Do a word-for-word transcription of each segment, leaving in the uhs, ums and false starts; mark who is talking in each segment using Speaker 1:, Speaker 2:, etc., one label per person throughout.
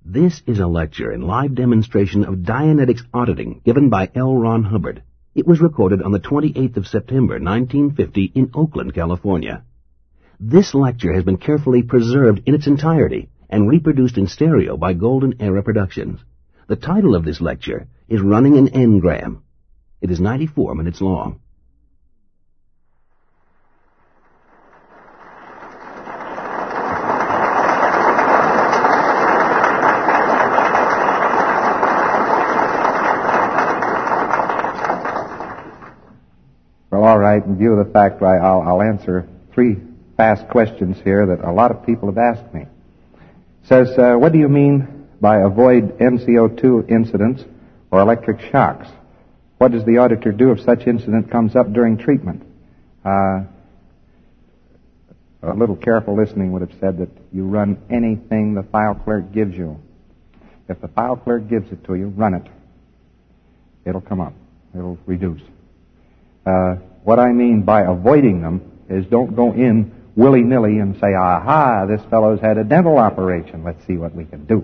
Speaker 1: This is a lecture and live demonstration of Dianetics auditing given by L. Ron Hubbard. It was recorded on the twenty-eighth of September, nineteen fifty, in Oakland, California. This lecture has been carefully preserved in its entirety and reproduced in stereo by Golden Era Productions. The title of this lecture is Running an N-Gram. It is ninety-four minutes long.
Speaker 2: Well, all right, in view of the fact, I, I'll, I'll answer three fast questions here that a lot of people have asked me. It says, uh, what do you mean by avoid N C O two incidents or electric shocks? What does the auditor do if such incident comes up during treatment? Uh, a little careful listening would have said that you run anything the file clerk gives you. If the file clerk gives it to you, run it. It'll come up. It'll reduce. Uh, what I mean by avoiding them is don't go in willy-nilly and say, aha, this fellow's had a dental operation. Let's see what we can do.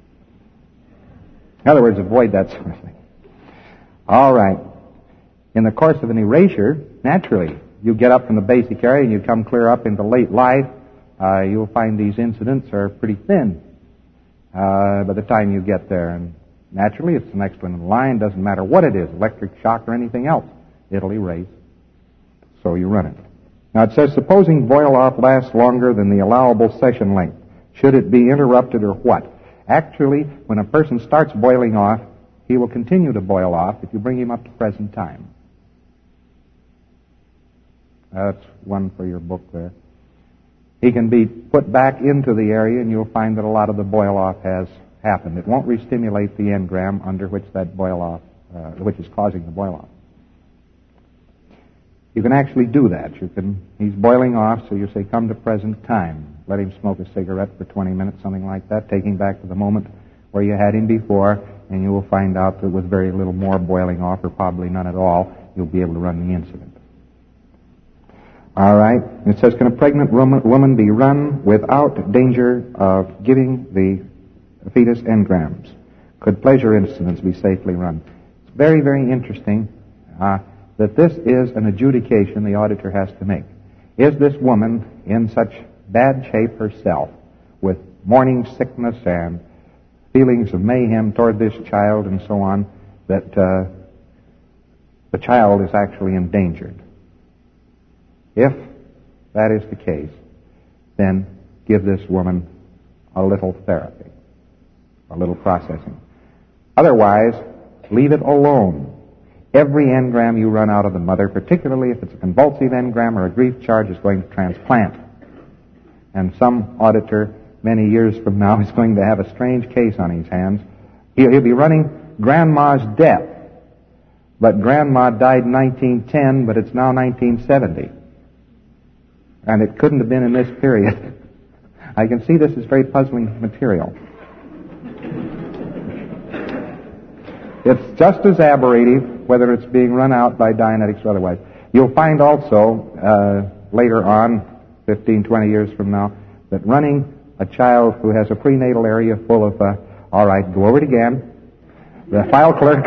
Speaker 2: In other words, avoid that sort of thing. All right. In the course of an erasure, naturally, you get up from the basic area and you come clear up into late life, uh, you'll find these incidents are pretty thin uh, by the time you get there. And naturally, it's the next one in line. Doesn't matter what it is, electric shock or anything else. It'll erase. So you run it. Now it says, supposing boil-off lasts longer than the allowable session length, should it be interrupted or what? Actually, when a person starts boiling off, he will continue to boil off if you bring him up to present time. That's one for your book there. He can be put back into the area and you'll find that a lot of the boil-off has happened. It won't re-stimulate the N-gram under which that boil-off, uh, which is causing the boil-off. You can actually do that. You can. He's boiling off, so you say, come to present time. Let him smoke a cigarette for twenty minutes, something like that. Take him back to the moment where you had him before, and you will find out that with very little more boiling off, or probably none at all, you'll be able to run the incident. All right. It says, can a pregnant woman be run without danger of giving the fetus N-grams? Could pleasure incidents be safely run? It's very, very interesting. Uh, that this is an adjudication the auditor has to make. Is this woman in such bad shape herself, with morning sickness and feelings of mayhem toward this child and so on, that uh, the child is actually endangered? If that is the case, then give this woman a little therapy, a little processing. Otherwise, leave it alone. Every N-gram you run out of the mother, particularly if it's a convulsive N-gram or a grief charge, is going to transplant. And some auditor many years from now is going to have a strange case on his hands. He'll, he'll be running Grandma's death. But Grandma died in nineteen ten, but it's now nineteen seventy. And it couldn't have been in this period. I can see this is very puzzling material. It's just as aberrative whether it's being run out by Dianetics or otherwise. You'll find also, uh, later on, fifteen, twenty years from now, that running a child who has a prenatal area full of, uh, all right, go over it again, the file clerk,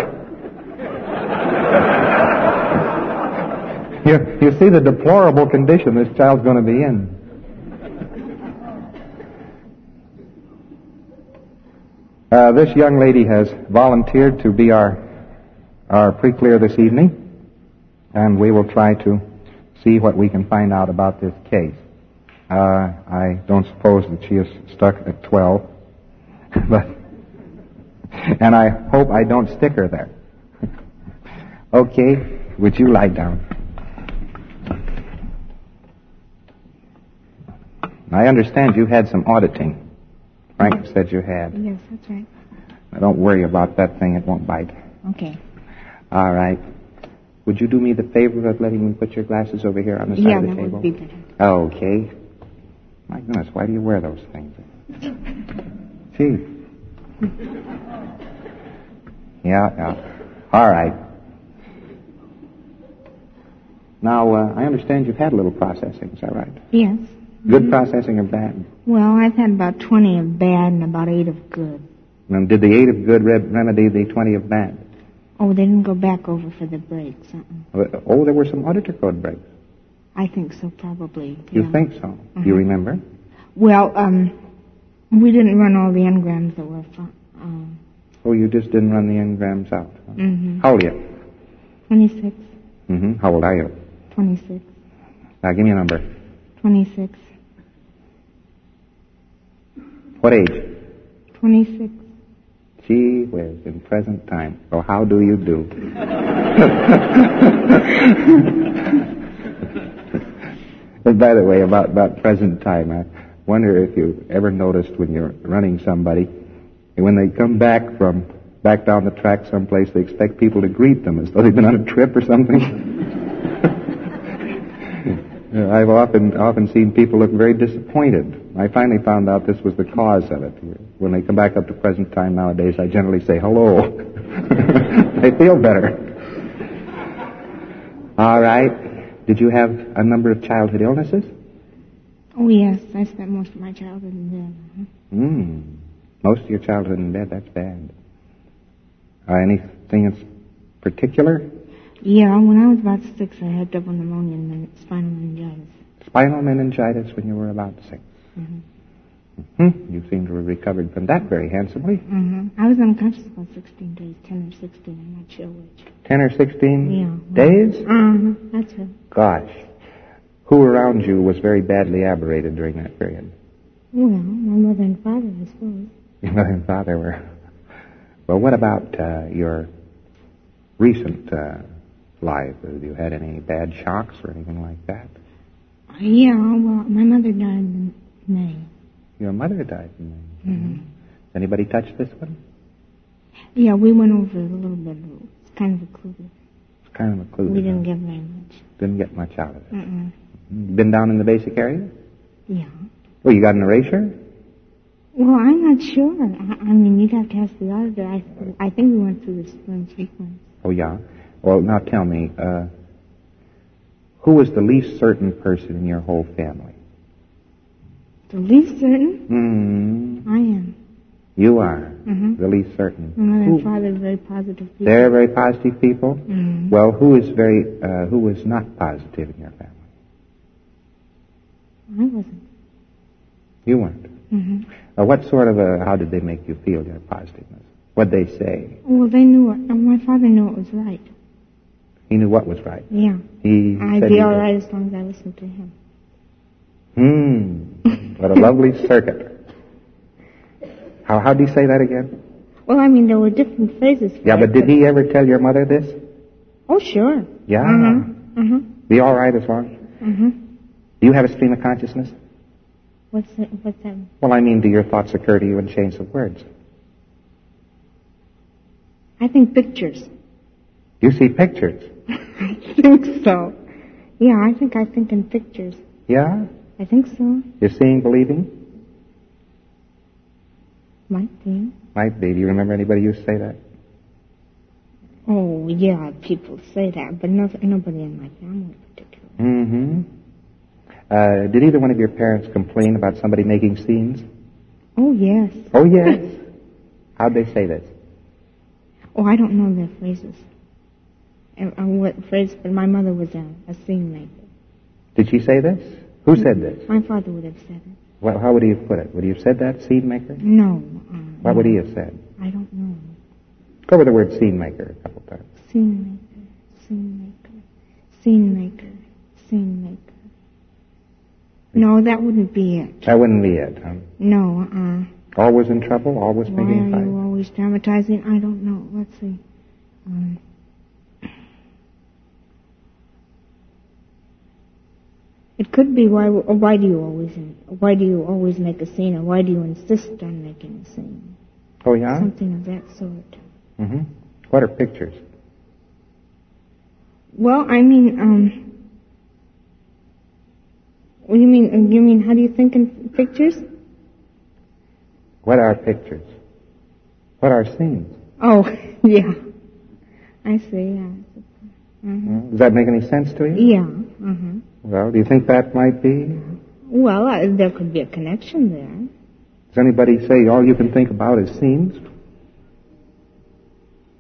Speaker 2: you, you see the deplorable condition this child's going to be in. Uh, this young lady has volunteered to be our our pre-clear this evening, and we will try to see what we can find out about this case. Uh, I don't suppose that she is stuck at twelve, but and I hope I don't stick her there. Okay, would you lie down? I understand you had some auditing. Frank said you had.
Speaker 3: Yes, that's right.
Speaker 2: Now, don't worry about that thing. It won't bite.
Speaker 3: Okay.
Speaker 2: All right. Would you do me the favor of letting me put your glasses over here on the side
Speaker 3: yeah,
Speaker 2: of the
Speaker 3: that
Speaker 2: table?
Speaker 3: Would be better.
Speaker 2: Okay. My goodness, why do you wear those things? Gee. Yeah, yeah. All right. Now, uh, I understand you've had a little processing. Is that right?
Speaker 3: Yes.
Speaker 2: Good processing or bad?
Speaker 3: Well, I've had about twenty of bad and about eight of good.
Speaker 2: And did the eight of good re- remedy the twenty of bad?
Speaker 3: Oh, they didn't go back over for the breaks. Uh-uh.
Speaker 2: Oh, there were some auditor code breaks.
Speaker 3: I think so, probably.
Speaker 2: You
Speaker 3: yeah.
Speaker 2: think so?
Speaker 3: Uh-huh.
Speaker 2: Do you remember?
Speaker 3: Well, um, we didn't run all the engrams that were fun. Um,
Speaker 2: oh, you just didn't run the engrams out. Huh?
Speaker 3: Mm-hmm.
Speaker 2: How old are you?
Speaker 3: twenty-six.
Speaker 2: Mm-hmm. How old are you?
Speaker 3: twenty-six.
Speaker 2: Now, give me a number.
Speaker 3: twenty-six.
Speaker 2: What age?
Speaker 3: twenty-six.
Speaker 2: Gee whiz, in present time. So how do you do? And by the way, about, about present time, I wonder if you ever noticed when you're running somebody, and when they come back from back down the track someplace, they expect people to greet them as though they've been on a trip or something. I've often often seen people look very disappointed. I finally found out this was the cause of it. When they come back up to present time nowadays, I generally say hello. They feel better. All right. Did you have a number of childhood illnesses?
Speaker 3: Oh, yes. I spent most of my childhood in bed.
Speaker 2: Hmm. Most of your childhood in bed, that's bad. Uh, anything in particular?
Speaker 3: Yeah, when I was about six, I had double pneumonia and spinal meningitis.
Speaker 2: Spinal meningitis when you were about six.
Speaker 3: Mm-hmm.
Speaker 2: Mm-hmm. You seem to have recovered from that very handsomely.
Speaker 3: Mm-hmm. I was unconscious about sixteen days, ten or sixteen, I'm not sure which.
Speaker 2: Ten or sixteen
Speaker 3: yeah.
Speaker 2: days?
Speaker 3: Uh-huh, that's it.
Speaker 2: Gosh. Who around you was very badly aberrated during that period?
Speaker 3: Well, my mother and father, I suppose.
Speaker 2: Your mother and father were... Well, what about uh, your recent uh, life? Have you had any bad shocks or anything like that?
Speaker 3: Uh, yeah, well, my mother died in May.
Speaker 2: Your mother died in May.
Speaker 3: Mm-hmm.
Speaker 2: Anybody touch this one?
Speaker 3: Yeah, we went over it a little bit. It's kind of a clue.
Speaker 2: It's kind of a clue.
Speaker 3: We didn't get very much.
Speaker 2: Didn't get much out of it.
Speaker 3: Mm-mm.
Speaker 2: Been down in the basic area?
Speaker 3: Yeah.
Speaker 2: Oh, you got an erasure?
Speaker 3: Well, I'm not sure. I, I mean, you'd have to ask the auditor. I, I think we went through the spring sequence.
Speaker 2: Oh, yeah? Well, now tell me, uh, who was the least certain person in your whole family?
Speaker 3: The least certain?
Speaker 2: Mm-hmm.
Speaker 3: I am.
Speaker 2: You are
Speaker 3: Mm-hmm.
Speaker 2: the least certain.
Speaker 3: My mother
Speaker 2: Who?
Speaker 3: and father are very positive people.
Speaker 2: They're very positive people?
Speaker 3: Mm-hmm.
Speaker 2: Well, who is very, uh, who was not positive in your family?
Speaker 3: I wasn't.
Speaker 2: You weren't.
Speaker 3: Mm-hmm.
Speaker 2: Uh, what sort of a, how did they make you feel, your positiveness? What'd they say?
Speaker 3: Well, they knew it. And my father knew it was right.
Speaker 2: He knew what was right.
Speaker 3: Yeah.
Speaker 2: He
Speaker 3: I'd
Speaker 2: said
Speaker 3: be
Speaker 2: he
Speaker 3: all
Speaker 2: did.
Speaker 3: right as long as I listened to him.
Speaker 2: Hmm. What a lovely circuit. How, how'd he say that again?
Speaker 3: Well, I mean, there were different phrases for
Speaker 2: Yeah,
Speaker 3: it,
Speaker 2: but did he ever tell your mother this?
Speaker 3: Oh, sure.
Speaker 2: Yeah.
Speaker 3: Mm-hmm. Mm-hmm.
Speaker 2: Be all right as long?
Speaker 3: Mm-hmm.
Speaker 2: Do you have a stream of consciousness?
Speaker 3: What's that? What's that?
Speaker 2: Well, I mean, do your thoughts occur to you in chains of words?
Speaker 3: I think pictures.
Speaker 2: You see pictures?
Speaker 3: I think so. Yeah, I think I think in pictures.
Speaker 2: Yeah?
Speaker 3: I think so.
Speaker 2: You're seeing, believing?
Speaker 3: Might be.
Speaker 2: Might be. Do you remember anybody used to say that?
Speaker 3: Oh, yeah, people say that, but no, nobody in my family particularly.
Speaker 2: Mm-hmm. Uh, did either one of your parents complain about somebody making scenes?
Speaker 3: Oh, yes.
Speaker 2: Oh, yes. How'd they say this?
Speaker 3: Oh, I don't know their phrases. Uh, uh, what phrase? But my mother was a, a scene maker.
Speaker 2: Did she say this? Who said this?
Speaker 3: My father would have said it.
Speaker 2: Well, how would he have put it? Would he have said that, scene maker?
Speaker 3: No. Uh,
Speaker 2: What would he have said?
Speaker 3: I don't know.
Speaker 2: Go with the word scene maker a couple times.
Speaker 3: Scene maker, scene maker, scene maker, scene maker. No, that wouldn't be it.
Speaker 2: That wouldn't be it, huh?
Speaker 3: No, uh.
Speaker 2: Always in trouble? Always
Speaker 3: Why
Speaker 2: making a
Speaker 3: are you
Speaker 2: fight?
Speaker 3: always dramatizing? I don't know. Let's see. Um, it could be why. Or why do you always? Why do you always make a scene? Or why do you insist on making a scene?
Speaker 2: Oh, yeah?
Speaker 3: Something of that sort.
Speaker 2: Mm-hmm. What are pictures?
Speaker 3: Well, I mean, um. What do you mean? You mean how do you think in pictures?
Speaker 2: What are pictures? What are scenes?
Speaker 3: Oh, yeah. I see, yeah. Mm-hmm.
Speaker 2: Does that make any sense to you?
Speaker 3: Yeah. Mm-hmm.
Speaker 2: Well, do you think that might be?
Speaker 3: Well, uh, there could be a connection there.
Speaker 2: Does anybody say all you can think about is scenes?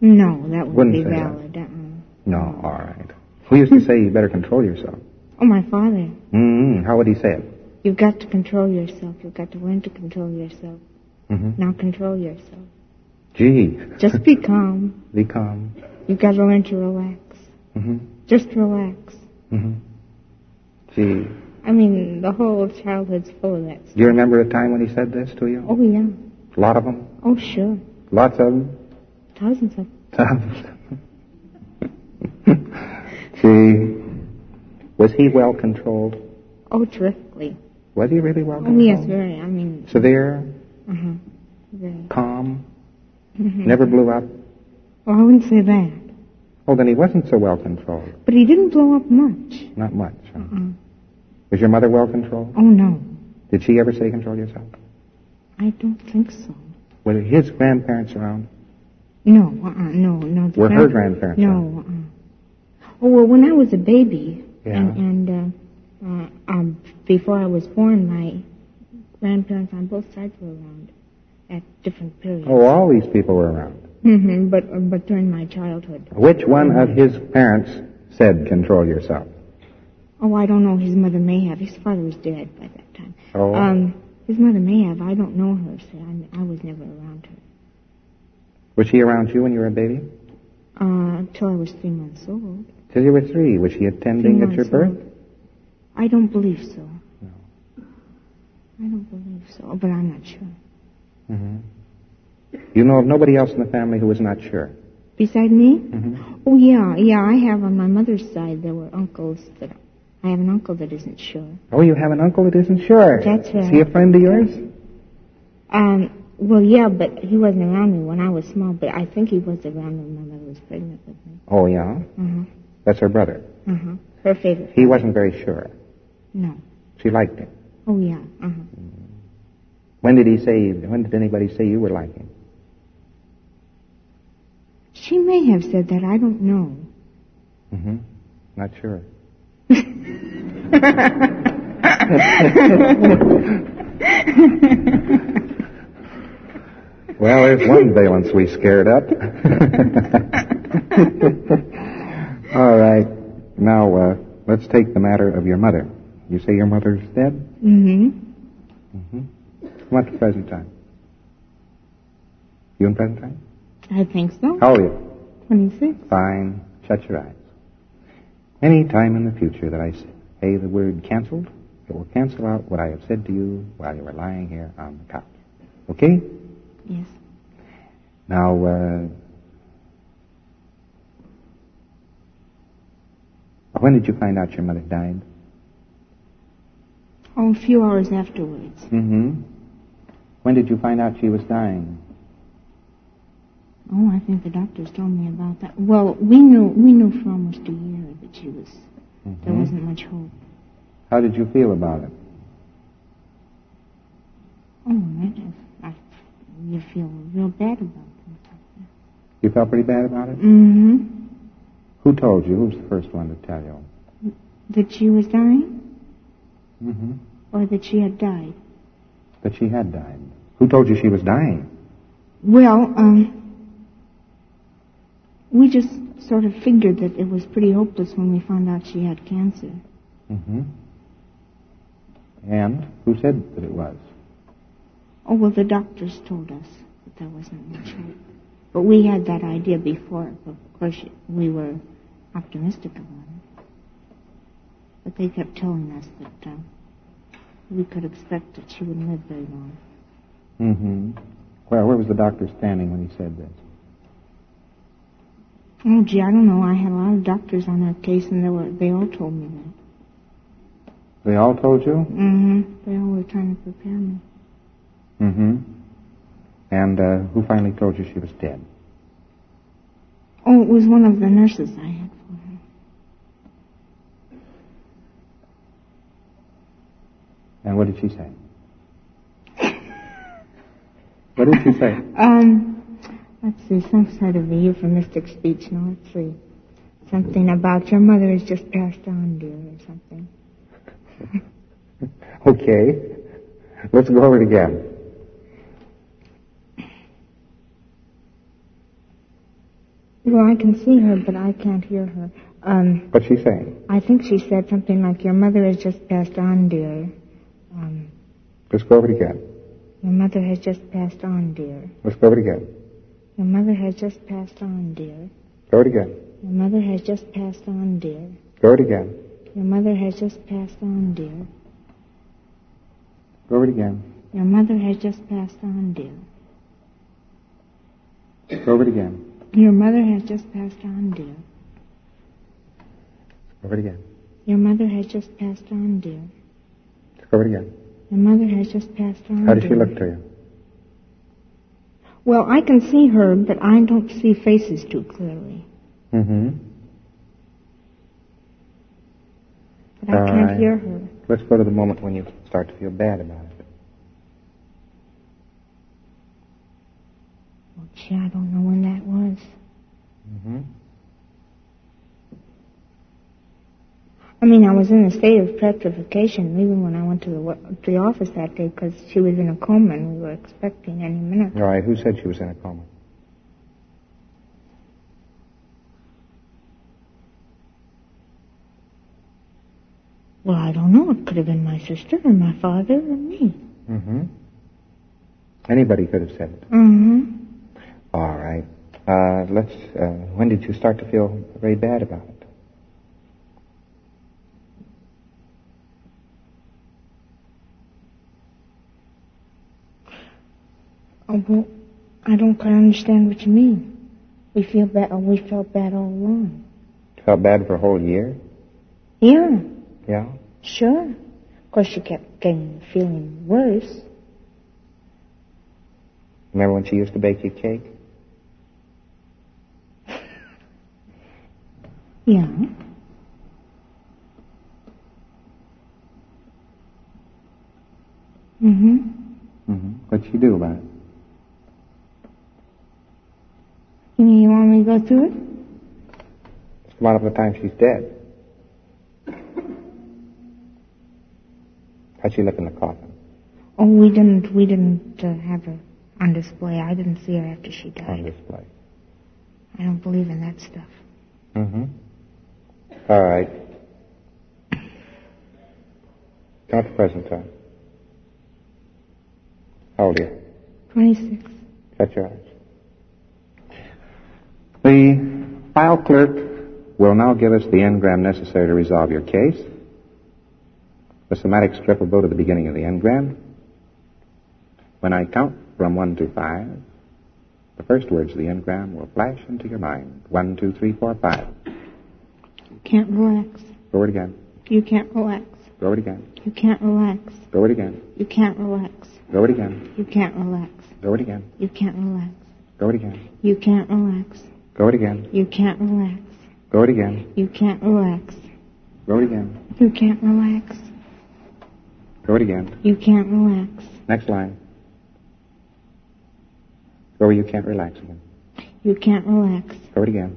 Speaker 3: No, that wouldn't,
Speaker 2: Wouldn't
Speaker 3: be
Speaker 2: say
Speaker 3: valid. Uh-uh.
Speaker 2: No, all right. Who used to say you better control yourself?
Speaker 3: Oh, my father.
Speaker 2: Mm-hmm. How would he say it?
Speaker 3: You've got to control yourself. You've got to learn to control yourself.
Speaker 2: Mm-hmm.
Speaker 3: Now control yourself.
Speaker 2: Gee.
Speaker 3: Just be calm.
Speaker 2: Be calm.
Speaker 3: You've got to learn to relax.
Speaker 2: Mm-hmm.
Speaker 3: Just relax.
Speaker 2: Mm-hmm. Gee.
Speaker 3: I mean, the whole childhood's full of that stuff.
Speaker 2: Do you remember a time when he said this to you?
Speaker 3: Oh, yeah.
Speaker 2: A lot of them?
Speaker 3: Oh, sure.
Speaker 2: Lots of them?
Speaker 3: Thousands of them.
Speaker 2: Gee. Was he well controlled?
Speaker 3: Oh, terrifically.
Speaker 2: Was he really well
Speaker 3: Oh,
Speaker 2: controlled?
Speaker 3: yes, very. I mean...
Speaker 2: Severe?
Speaker 3: Uh-huh. Very.
Speaker 2: Calm?
Speaker 3: Mm-hmm.
Speaker 2: Never blew up?
Speaker 3: Oh, I wouldn't say that.
Speaker 2: Oh, then he wasn't so well controlled.
Speaker 3: But he didn't blow up much.
Speaker 2: Not much. Huh?
Speaker 3: Uh-uh.
Speaker 2: Was your mother well controlled?
Speaker 3: Oh, no.
Speaker 2: Did she ever say control yourself?
Speaker 3: I don't think so.
Speaker 2: Were his grandparents around?
Speaker 3: No, uh-uh, no, no. The
Speaker 2: Were her
Speaker 3: grand-
Speaker 2: grandparents
Speaker 3: No,
Speaker 2: around?
Speaker 3: uh-uh. Oh, well, when I was a baby,
Speaker 2: Yeah.
Speaker 3: and, and uh, uh, um, before I was born, my grandparents on both sides were around at different periods.
Speaker 2: Oh, all these people were around.
Speaker 3: Mm-hmm, but, uh, but during my childhood.
Speaker 2: Which one of his parents said control yourself?
Speaker 3: Oh, I don't know. His mother may have. His father was dead by that time.
Speaker 2: Oh.
Speaker 3: Um, his mother may have. I don't know her, so I, I was never around her.
Speaker 2: Was she around you when you were a baby?
Speaker 3: Uh, until I was three months old.
Speaker 2: Till you were three. Was she attending
Speaker 3: Three
Speaker 2: at your
Speaker 3: months
Speaker 2: birth?
Speaker 3: old. I don't believe so.
Speaker 2: No.
Speaker 3: I don't believe so, but I'm not sure.
Speaker 2: Mm-hmm. You know of nobody else in the family who was not sure?
Speaker 3: Beside me?
Speaker 2: Mm-hmm.
Speaker 3: Oh, yeah, yeah, I have on my mother's side, there were uncles that, I have an uncle that isn't sure.
Speaker 2: Oh, you have an uncle that isn't sure?
Speaker 3: That's right.
Speaker 2: Is he a friend of yours?
Speaker 3: Um, well, yeah, but he wasn't around me when I was small, but I think he was around when my mother was pregnant with me.
Speaker 2: Oh, yeah?
Speaker 3: Uh-huh,
Speaker 2: That's her brother.
Speaker 3: uh-huh. Her favorite.
Speaker 2: He wasn't very sure.
Speaker 3: No.
Speaker 2: She liked him.
Speaker 3: Oh, yeah, uh-huh.
Speaker 2: When did he say, when did anybody say you were like him?
Speaker 3: She may have said that, I don't know.
Speaker 2: Mm-hmm. Not sure. Well, there's one valence we scared up. All right. Now, uh, let's take the matter of your mother. You say your mother's dead?
Speaker 3: Mm-hmm.
Speaker 2: Mm-hmm. Come on to present time. You in present time?
Speaker 3: I think so.
Speaker 2: How old are you?
Speaker 3: twenty-six.
Speaker 2: Fine. Shut your eyes. Any time in the future that I say the word canceled, it will cancel out what I have said to you while you were lying here on the couch. Okay?
Speaker 3: Yes.
Speaker 2: Now, uh, when did you find out your mother died?
Speaker 3: Oh, a few hours afterwards.
Speaker 2: Mm-hmm. When did you find out she was dying?
Speaker 3: Oh, I think the doctors told me about that. Well, we knew we knew for almost a year that she was.
Speaker 2: Mm-hmm.
Speaker 3: There wasn't much hope.
Speaker 2: How did you feel about it?
Speaker 3: Oh, I, I, you feel real bad about it.
Speaker 2: You felt pretty bad about it?
Speaker 3: Mm-hmm.
Speaker 2: Who told you? Who was the first one to tell you?
Speaker 3: That she was dying,
Speaker 2: Mm-hmm.
Speaker 3: or that she had died.
Speaker 2: That she had died. Who told you she was dying?
Speaker 3: Well, um, we just sort of figured that it was pretty hopeless when we found out she had cancer.
Speaker 2: Mm-hmm. And who said that it was?
Speaker 3: Oh, well, the doctors told us that there wasn't much hope. But we had that idea before. Of course, we were optimistic about it. But they kept telling us that uh, we could expect that she wouldn't live very long.
Speaker 2: Mm-hmm. Well, where was the doctor standing when he said this?
Speaker 3: Oh, gee, I don't know. I had a lot of doctors on that case, and they were they all told me that.
Speaker 2: They all told you?
Speaker 3: Mm-hmm. They all were trying to prepare me.
Speaker 2: Mm-hmm. And uh, who finally told you she was dead?
Speaker 3: Oh, it was one of the nurses I had for her.
Speaker 2: And what did she say? What did she say?
Speaker 3: Um, let's see, some sort of a euphemistic speech. Now, let's see. Something about your mother has just passed on, dear, or something.
Speaker 2: Okay. Let's go over it again.
Speaker 3: Well, I can see her, but I can't hear her. Um,
Speaker 2: What's she saying?
Speaker 3: I think she said something like, your mother has just passed on, dear. Um,
Speaker 2: Let's go over it again.
Speaker 3: your mother has just passed on, dear.
Speaker 2: Let's go over it again.
Speaker 3: Your mother has just passed on, dear.
Speaker 2: Go over it again.
Speaker 3: Your mother has just passed on, dear.
Speaker 2: Go over it again.
Speaker 3: Your mother has just passed on, dear.
Speaker 2: Go over it again.
Speaker 3: Your mother has just passed on, dear.
Speaker 2: Go over it again.
Speaker 3: Your mother has just passed on, dear.
Speaker 2: Go over it again.
Speaker 3: Your mother has just passed on, dear.
Speaker 2: Go over it again.
Speaker 3: Your mother has just passed on,
Speaker 2: How does she
Speaker 3: dear.
Speaker 2: look to you?
Speaker 3: Well, I can see her, but I don't see faces too clearly.
Speaker 2: Mm-hmm.
Speaker 3: But I
Speaker 2: All
Speaker 3: can't
Speaker 2: right.
Speaker 3: hear her.
Speaker 2: Let's go to the moment when you start to feel bad about it.
Speaker 3: Well, gee, I don't know when that was.
Speaker 2: Mm-hmm.
Speaker 3: I mean, I was in a state of petrification even when I went to the, wo- to the office that day because she was in a coma and we were expecting any minute.
Speaker 2: All right. Who said she was in a coma?
Speaker 3: Well, I don't know. It could have been my sister or my father or me.
Speaker 2: Mm-hmm. Anybody could have said it.
Speaker 3: Mm-hmm.
Speaker 2: All right. Uh, let's. Uh, when did you start to feel very bad about it?
Speaker 3: Oh, well, I don't quite understand what you mean. We feel bad. Oh, we felt bad all along.
Speaker 2: Felt bad for a whole year?
Speaker 3: Yeah,
Speaker 2: Yeah.
Speaker 3: sure. Of course, she kept getting feeling worse.
Speaker 2: Remember when she used to bake you cake?
Speaker 3: Yeah. Mm-hmm.
Speaker 2: Mm-hmm. What'd she do about it?
Speaker 3: You mean you want me to go through it?
Speaker 2: It's one of the times she's dead. How'd she look in the coffin?
Speaker 3: Oh, we didn't. We didn't uh, have her on display. I didn't see her after she died.
Speaker 2: On display.
Speaker 3: I don't believe in that stuff.
Speaker 2: Mm-hmm. All right. Not the present time. How old are you?
Speaker 3: Twenty-six.
Speaker 2: Shut your eyes. The file clerk will now give us the engram necessary to resolve your case. The somatic strip will go to the beginning of the engram. When I count from one to five, the first words of the engram will flash into your mind. One, two, three, four, five.
Speaker 3: You can't relax.
Speaker 2: Go over it again.
Speaker 3: You can't relax.
Speaker 2: Go over it again.
Speaker 3: You can't relax.
Speaker 2: Go over it again.
Speaker 3: You can't relax.
Speaker 2: Go over it again.
Speaker 3: You can't relax.
Speaker 2: Go over it again.
Speaker 3: You can't relax.
Speaker 2: Go over it again.
Speaker 3: You can't relax.
Speaker 2: Go over it again.
Speaker 3: You can't relax.
Speaker 2: Go over it again.
Speaker 3: You can't relax.
Speaker 2: Go over it again.
Speaker 3: You can't relax.
Speaker 2: Go over it again.
Speaker 3: You can't relax.
Speaker 2: Next line. Go where you can't relax again.
Speaker 3: You can't relax.
Speaker 2: Go over it again.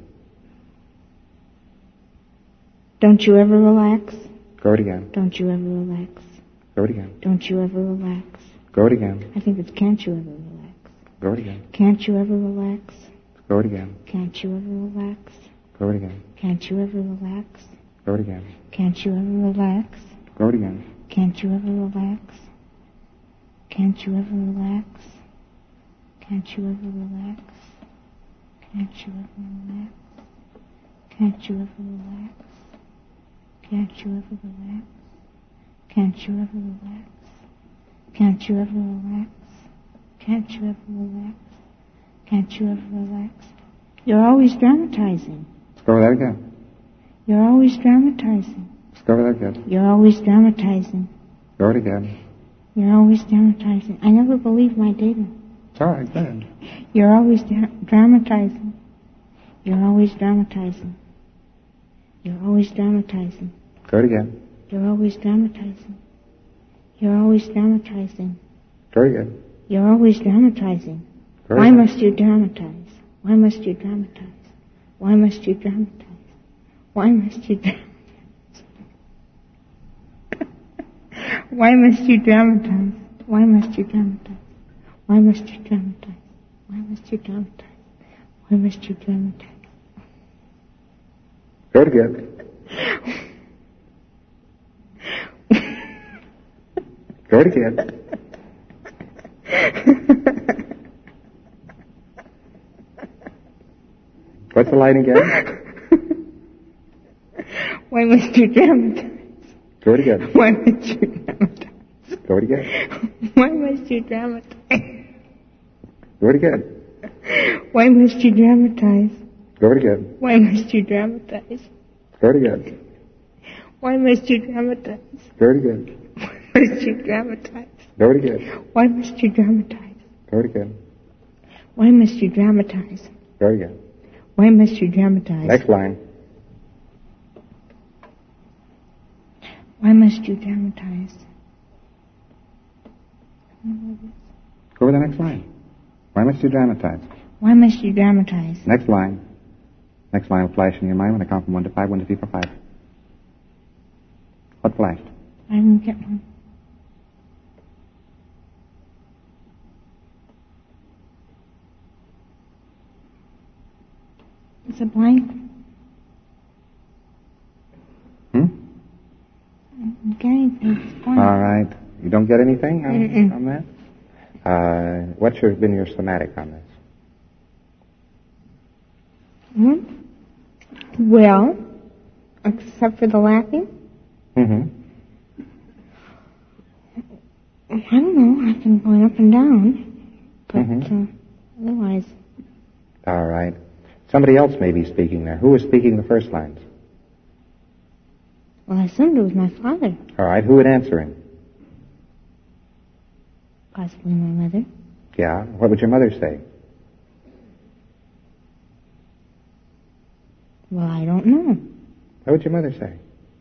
Speaker 3: Don't you ever relax?
Speaker 2: Go over it again.
Speaker 3: Don't you ever relax?
Speaker 2: Go over it again.
Speaker 3: Don't you ever relax?
Speaker 2: Go over it again.
Speaker 3: I think it's can't you ever relax?
Speaker 2: Go over it again.
Speaker 3: Can't you ever relax?
Speaker 2: Go over it again.
Speaker 3: Can't you ever relax?
Speaker 2: Go over it again.
Speaker 3: Can't you ever relax?
Speaker 2: Go over it again.
Speaker 3: Can't you ever relax?
Speaker 2: Go over it again.
Speaker 3: Can't you ever relax? Can't you ever relax? Can't you ever relax? Can't you ever relax? Can't you ever relax? Can't you ever relax? Can't you ever relax? Can't you ever relax? Can't you ever relax? Can't you ever relax? You're always dramatizing.
Speaker 2: Let's go over that again.
Speaker 3: You're always dramatizing.
Speaker 2: Let's go over that again.
Speaker 3: You're always dramatizing.
Speaker 2: Go over it again.
Speaker 3: You're always dramatizing. I never believe my data.
Speaker 2: It's all right, go ahead.
Speaker 3: You're always dra- dramatizing. You're always dramatizing. You're always dramatizing.
Speaker 2: Go it again.
Speaker 3: You're always dramatizing. You're always dramatizing.
Speaker 2: Go it again.
Speaker 3: You're always dramatizing.
Speaker 2: Go
Speaker 3: Why
Speaker 2: again.
Speaker 3: must you dramatize? Why must you dramatize? Why must you dramatize? Why must you dramatize? Why must you dramatize? Why must you dramatize? Why must you dramatize? Why must you dramatize? Why must you dramatize?
Speaker 2: Go it again. Go it again. What's the line again?
Speaker 3: Why must you dramatize?
Speaker 2: Go it again.
Speaker 3: Why must you dramatize?
Speaker 2: Go it again.
Speaker 3: Why must you dramatize?
Speaker 2: Go it again.
Speaker 3: Why must you dramatize?
Speaker 2: Go it again.
Speaker 3: Why must you dramatize?
Speaker 2: Go it again.
Speaker 3: Why must you dramatize?
Speaker 2: Go it again.
Speaker 3: Why must you dramatize?
Speaker 2: Go it again.
Speaker 3: Why must you dramatize?
Speaker 2: Go it again.
Speaker 3: Why must you dramatize?
Speaker 2: Go it again.
Speaker 3: Why must you dramatize?
Speaker 2: Next line.
Speaker 3: Why must you dramatize?
Speaker 2: Go over the next line. Why must you dramatize?
Speaker 3: Why must you dramatize?
Speaker 2: Next line. Next line will flash in your mind when I count from one to five. One, two, three, four, five. What flashed?
Speaker 3: I didn't get one. It's a blank.
Speaker 2: Hmm?
Speaker 3: Okay, it's blank.
Speaker 2: All right. You don't get anything on,
Speaker 3: Mm-mm.
Speaker 2: on that? Uh, what's your, been your somatic on this?
Speaker 3: Hmm? Well, except for the laughing,
Speaker 2: Mm-hmm.
Speaker 3: I don't know. I've been going up and down, but
Speaker 2: Mhm.
Speaker 3: uh, otherwise,
Speaker 2: All right. Somebody else may be speaking there. Who was speaking the first lines?
Speaker 3: well, I assumed it was my father,
Speaker 2: All right. Who would answer him?
Speaker 3: possibly my mother.
Speaker 2: Yeah. What would your mother say?
Speaker 3: Well, I don't know.
Speaker 2: What would your mother say?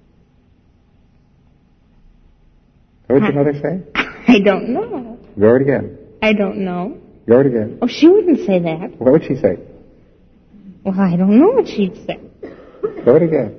Speaker 2: What would your
Speaker 3: I-
Speaker 2: mother say?
Speaker 3: I don't know.
Speaker 2: Go it again.
Speaker 3: I don't know.
Speaker 2: Go it again.
Speaker 3: Oh, she wouldn't say that.
Speaker 2: What would she say?
Speaker 3: Well, I don't know what she'd say.
Speaker 2: Go it again.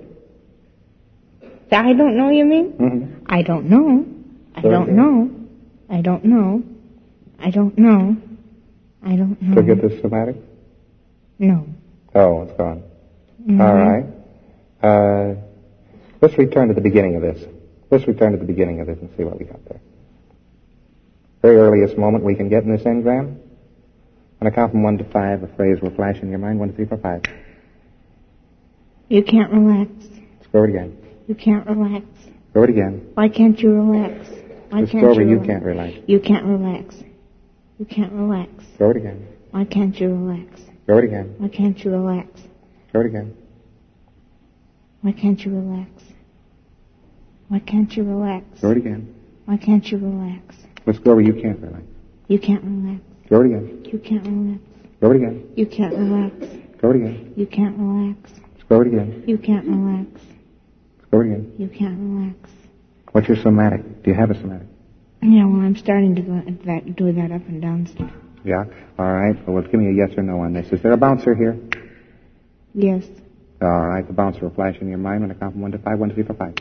Speaker 3: I don't know, you mean?
Speaker 2: Mm-hmm.
Speaker 3: I don't know. I
Speaker 2: Very
Speaker 3: don't
Speaker 2: good.
Speaker 3: know. I don't know. I don't know. I don't know.
Speaker 2: Still get this somatic?
Speaker 3: No.
Speaker 2: Oh, it's gone.
Speaker 3: Mhm.
Speaker 2: All right. Uh, let's return to the beginning of this. Let's return to the beginning of this and see what we got there. Very earliest moment we can get in this engram. When I count from one to five, a phrase will flash in your mind. One, two, three, four, five.
Speaker 3: You can't relax.
Speaker 2: Let's go it again.
Speaker 3: You can't relax.
Speaker 2: Go it again.
Speaker 3: Why can't you relax? Why
Speaker 2: Let's
Speaker 3: can't
Speaker 2: go over
Speaker 3: you
Speaker 2: you
Speaker 3: relax?
Speaker 2: can't relax.
Speaker 3: You can't relax. You can't relax.
Speaker 2: Go it again.
Speaker 3: Why can't you relax?
Speaker 2: Go it again.
Speaker 3: Why can't you relax?
Speaker 2: Go it again.
Speaker 3: Why can't you relax? Why can't you relax?
Speaker 2: Go it again.
Speaker 3: Why can't you relax?
Speaker 2: Let's go over you can't relax.
Speaker 3: You can't relax.
Speaker 2: Go it again.
Speaker 3: You can't relax.
Speaker 2: Go it again.
Speaker 3: You can't relax.
Speaker 2: Go it again.
Speaker 3: You can't relax.
Speaker 2: Let's go it again.
Speaker 3: You can't relax.
Speaker 2: Let's go it again.
Speaker 3: You can't relax.
Speaker 2: What's your somatic? Do you have a somatic?
Speaker 3: Yeah, well, I'm starting to go that, do that up and down stuff.
Speaker 2: Yeah. All right. Well, give me a yes or no on this. Is there a bouncer here?
Speaker 3: Yes.
Speaker 2: All right. The bouncer will flash in your mind when I count from one to five. One, two, three, four, five.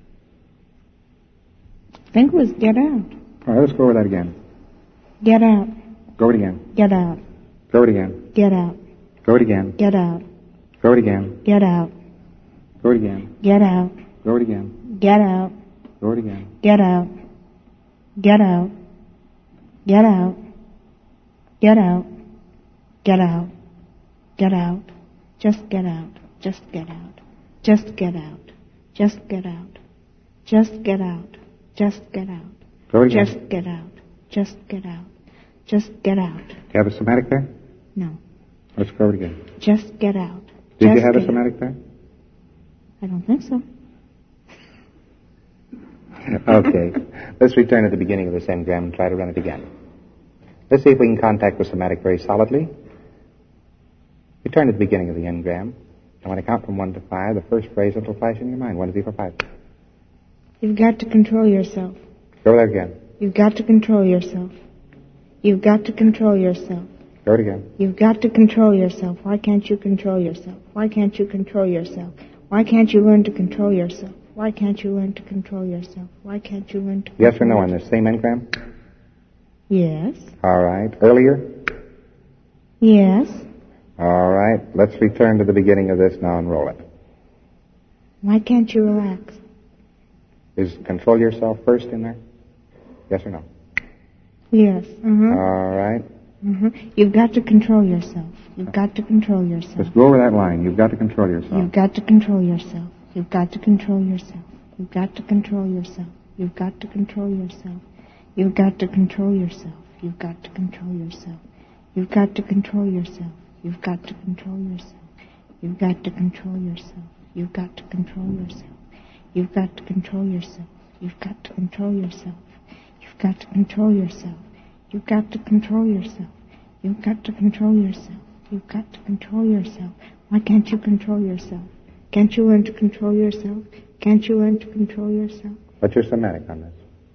Speaker 3: I think it was get out.
Speaker 2: All right. Let's go over that again.
Speaker 3: Get out.
Speaker 2: Go it again.
Speaker 3: Get out.
Speaker 2: Go it again.
Speaker 3: Get out.
Speaker 2: Go it again.
Speaker 3: Get out.
Speaker 2: Go it again.
Speaker 3: Get out.
Speaker 2: Go it again.
Speaker 3: Get out.
Speaker 2: Go it again.
Speaker 3: Get out.
Speaker 2: Go it again.
Speaker 3: Get out. Get out. Get out. Get out. Get out. Get out. Just get out. Just get out. Just get out. Just get out. Just get out. Just get out.
Speaker 2: Go it again.
Speaker 3: Just get out. Just get out. Just get out.
Speaker 2: Do you have a somatic there?
Speaker 3: No.
Speaker 2: Let's go it again.
Speaker 3: Just get out.
Speaker 2: Did you
Speaker 3: Just
Speaker 2: have a
Speaker 3: get-
Speaker 2: somatic there?
Speaker 3: I don't think so.
Speaker 2: Okay. Let's return to the beginning of this engram and try to run it again. Let's see if we can contact the somatic very solidly. Return to the beginning of the engram. And when I count from one to five, the first phrase that will flash in your mind. One, two, three, four, five.
Speaker 3: You've got to control yourself.
Speaker 2: Go there again.
Speaker 3: You've got to control yourself. You've got to control yourself.
Speaker 2: Go it again.
Speaker 3: You've got to control yourself. Why can't you control yourself? Why can't you control yourself? Why can't you learn to control yourself? Why can't you learn to control yourself? Why can't you learn to control
Speaker 2: Yes or no on this same engram?
Speaker 3: Yes.
Speaker 2: All right. Earlier?
Speaker 3: Yes.
Speaker 2: All right. Let's return to the beginning of this now and roll it.
Speaker 3: Why can't you relax?
Speaker 2: Is control yourself first in there? Yes or no?
Speaker 3: Yes. Uh-huh.
Speaker 2: All right.
Speaker 3: Uh-huh. You've got to control yourself. You've got to control yourself.
Speaker 2: Just go over that line. You've got to control yourself.
Speaker 3: You've got to control yourself. You've got to control yourself. You've got to control yourself. You've got to control yourself. You've got to control yourself. You've got to control yourself. You've got to control yourself. You've got to control yourself. You've got to control yourself. You've got to control yourself. You've got to control yourself. You've got to control yourself. You've got to control yourself. You've got to control yourself. You've got to control yourself. You've got to control yourself. Why can't you control yourself? Can't you learn to control yourself? Can't you learn to control yourself?
Speaker 2: What's your somatic on this?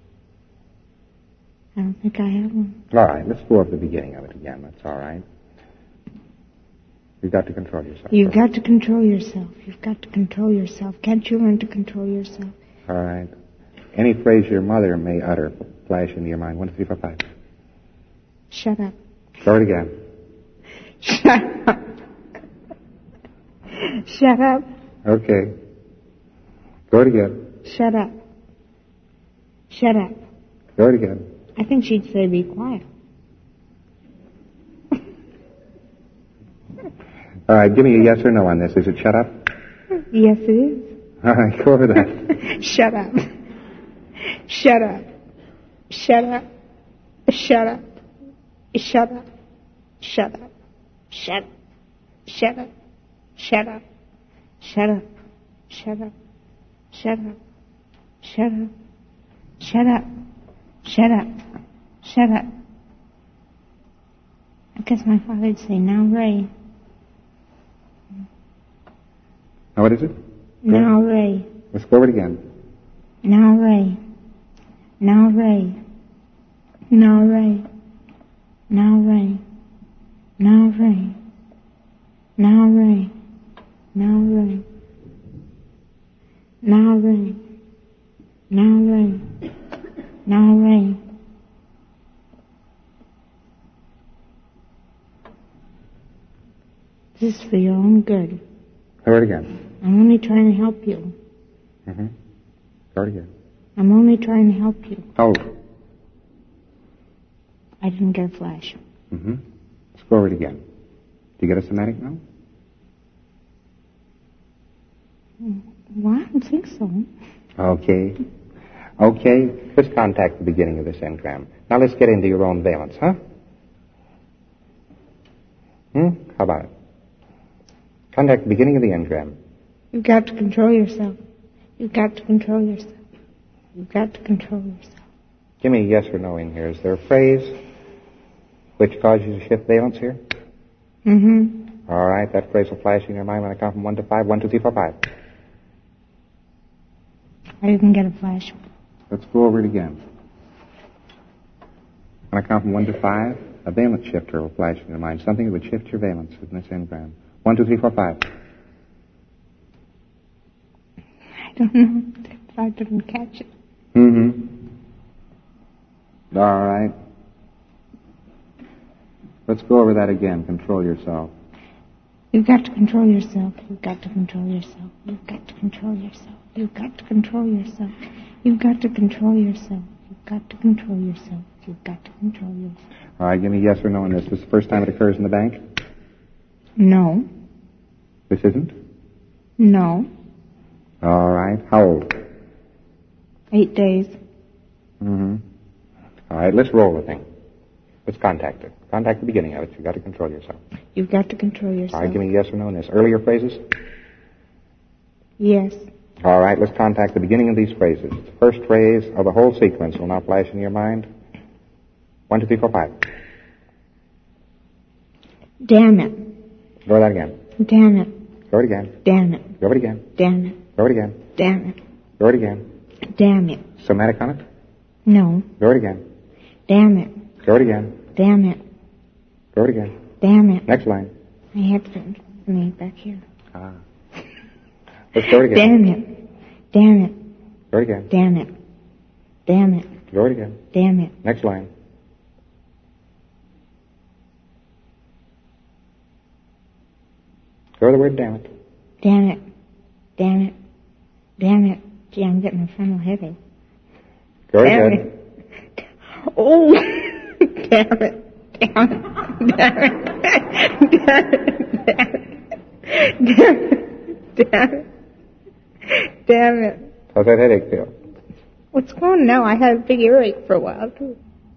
Speaker 3: I don't think I have one.
Speaker 2: All right, let's go over the beginning of it again. That's all right. You've got to control yourself.
Speaker 3: You've got to control yourself. You've got to control yourself. Can't you learn to control yourself?
Speaker 2: All right. Any phrase your mother may utter flash into your mind. One, two, three, four, five.
Speaker 3: Shut up.
Speaker 2: Go it again.
Speaker 3: Shut up. Shut up.
Speaker 2: Okay. Go it again.
Speaker 3: Shut up. Shut up.
Speaker 2: Go it again.
Speaker 3: I think she'd say be quiet.
Speaker 2: All right, give me a yes or no on this. Is it shut up?
Speaker 3: Yes, it is.
Speaker 2: All right, go over that.
Speaker 3: Shut up. Shut up. Shut up. Shut up. Shut up. Shut up. Shut up. Shut up. Shut up. Shut up. Shut up. Shut up. Shut up. Shut up. Shut up. Shut up. I guess my father'd say, now, Ray.
Speaker 2: Now, what is it? Go
Speaker 3: Now,
Speaker 2: ahead.
Speaker 3: Ray.
Speaker 2: Let's go over it again.
Speaker 3: Now, Ray. Now, Ray. Now, Ray. Now, Ray. Now, Ray. Now, Ray. Now, Ray. Now, Ray. Now, Ray. Now, Ray. This is for your own good.
Speaker 2: Go it again.
Speaker 3: I'm only trying to help you.
Speaker 2: Mm-hmm. Go it again.
Speaker 3: I'm only trying to help you.
Speaker 2: Oh.
Speaker 3: I didn't get a flash.
Speaker 2: Mm-hmm. Let's go over it again. Do you get a somatic now?
Speaker 3: Well, I don't think so.
Speaker 2: Okay. Okay. Let's contact the beginning of this engram. Now let's get into your own valence, huh? Hmm? How about it? Contact the beginning of the engram.
Speaker 3: You've got to control yourself. You've got to control yourself. You've got to control yourself.
Speaker 2: Give me a yes or no in here. Is there a phrase which causes you to shift valence here?
Speaker 3: Mm-hmm.
Speaker 2: All right. That phrase will flash in your mind when I count from one to five. One, two, three, four, five.
Speaker 3: I didn't get a flash.
Speaker 2: Let's go over it again. When I count from one to five, a valence shifter will flash in your mind. Something that would shift your valence in this engram. One, two, three, four, five.
Speaker 3: I don't know. I didn't catch it.
Speaker 2: Mm-hmm. All right. Let's go over that again. Control yourself.
Speaker 3: You've got to control yourself. You've got to control yourself. You've got to control yourself. You've got to control yourself. You've got to control yourself. You've got to control yourself. You've got to control yourself.
Speaker 2: All right, give me yes or no on this. This is the first time it occurs in the bank?
Speaker 3: No.
Speaker 2: This isn't?
Speaker 3: No.
Speaker 2: All right. How old?
Speaker 3: Eight days.
Speaker 2: Mm-hmm. All right, let's roll the thing. Let's contact it. Contact the beginning of it. You've got to control yourself.
Speaker 3: You've got to control yourself.
Speaker 2: All right, give me yes or no on this. Earlier phrases?
Speaker 3: Yes.
Speaker 2: All right, let's contact the beginning of these phrases. The first phrase of the whole sequence will now flash in your mind. One, two, three, four, five.
Speaker 3: Damn it.
Speaker 2: Go that again.
Speaker 3: Damn it.
Speaker 2: Go it again.
Speaker 3: Damn it.
Speaker 2: Go it again.
Speaker 3: Damn it.
Speaker 2: Go it again.
Speaker 3: Damn it.
Speaker 2: Go it again.
Speaker 3: Damn it.
Speaker 2: Somatic on it?
Speaker 3: No.
Speaker 2: Go it again.
Speaker 3: Damn it.
Speaker 2: Go it again.
Speaker 3: Damn it.
Speaker 2: Go it again.
Speaker 3: Damn it.
Speaker 2: Next line.
Speaker 3: I had to me back here.
Speaker 2: Ah. Let's go it again.
Speaker 3: Damn it. Damn it.
Speaker 2: Go it again.
Speaker 3: Damn it. Damn it.
Speaker 2: Go it again.
Speaker 3: Damn it.
Speaker 2: Next line. Go the word damn it.
Speaker 3: Damn it. Damn it. Damn it. Gee, I'm getting a frontal headache.
Speaker 2: Go
Speaker 3: Damn
Speaker 2: ahead.
Speaker 3: it. Oh, damn it. Damn it. Damn it. Damn it. Damn it. Damn it. Damn it.
Speaker 2: How's that headache feel?
Speaker 3: What's going on now? I had a big earache for a while, too.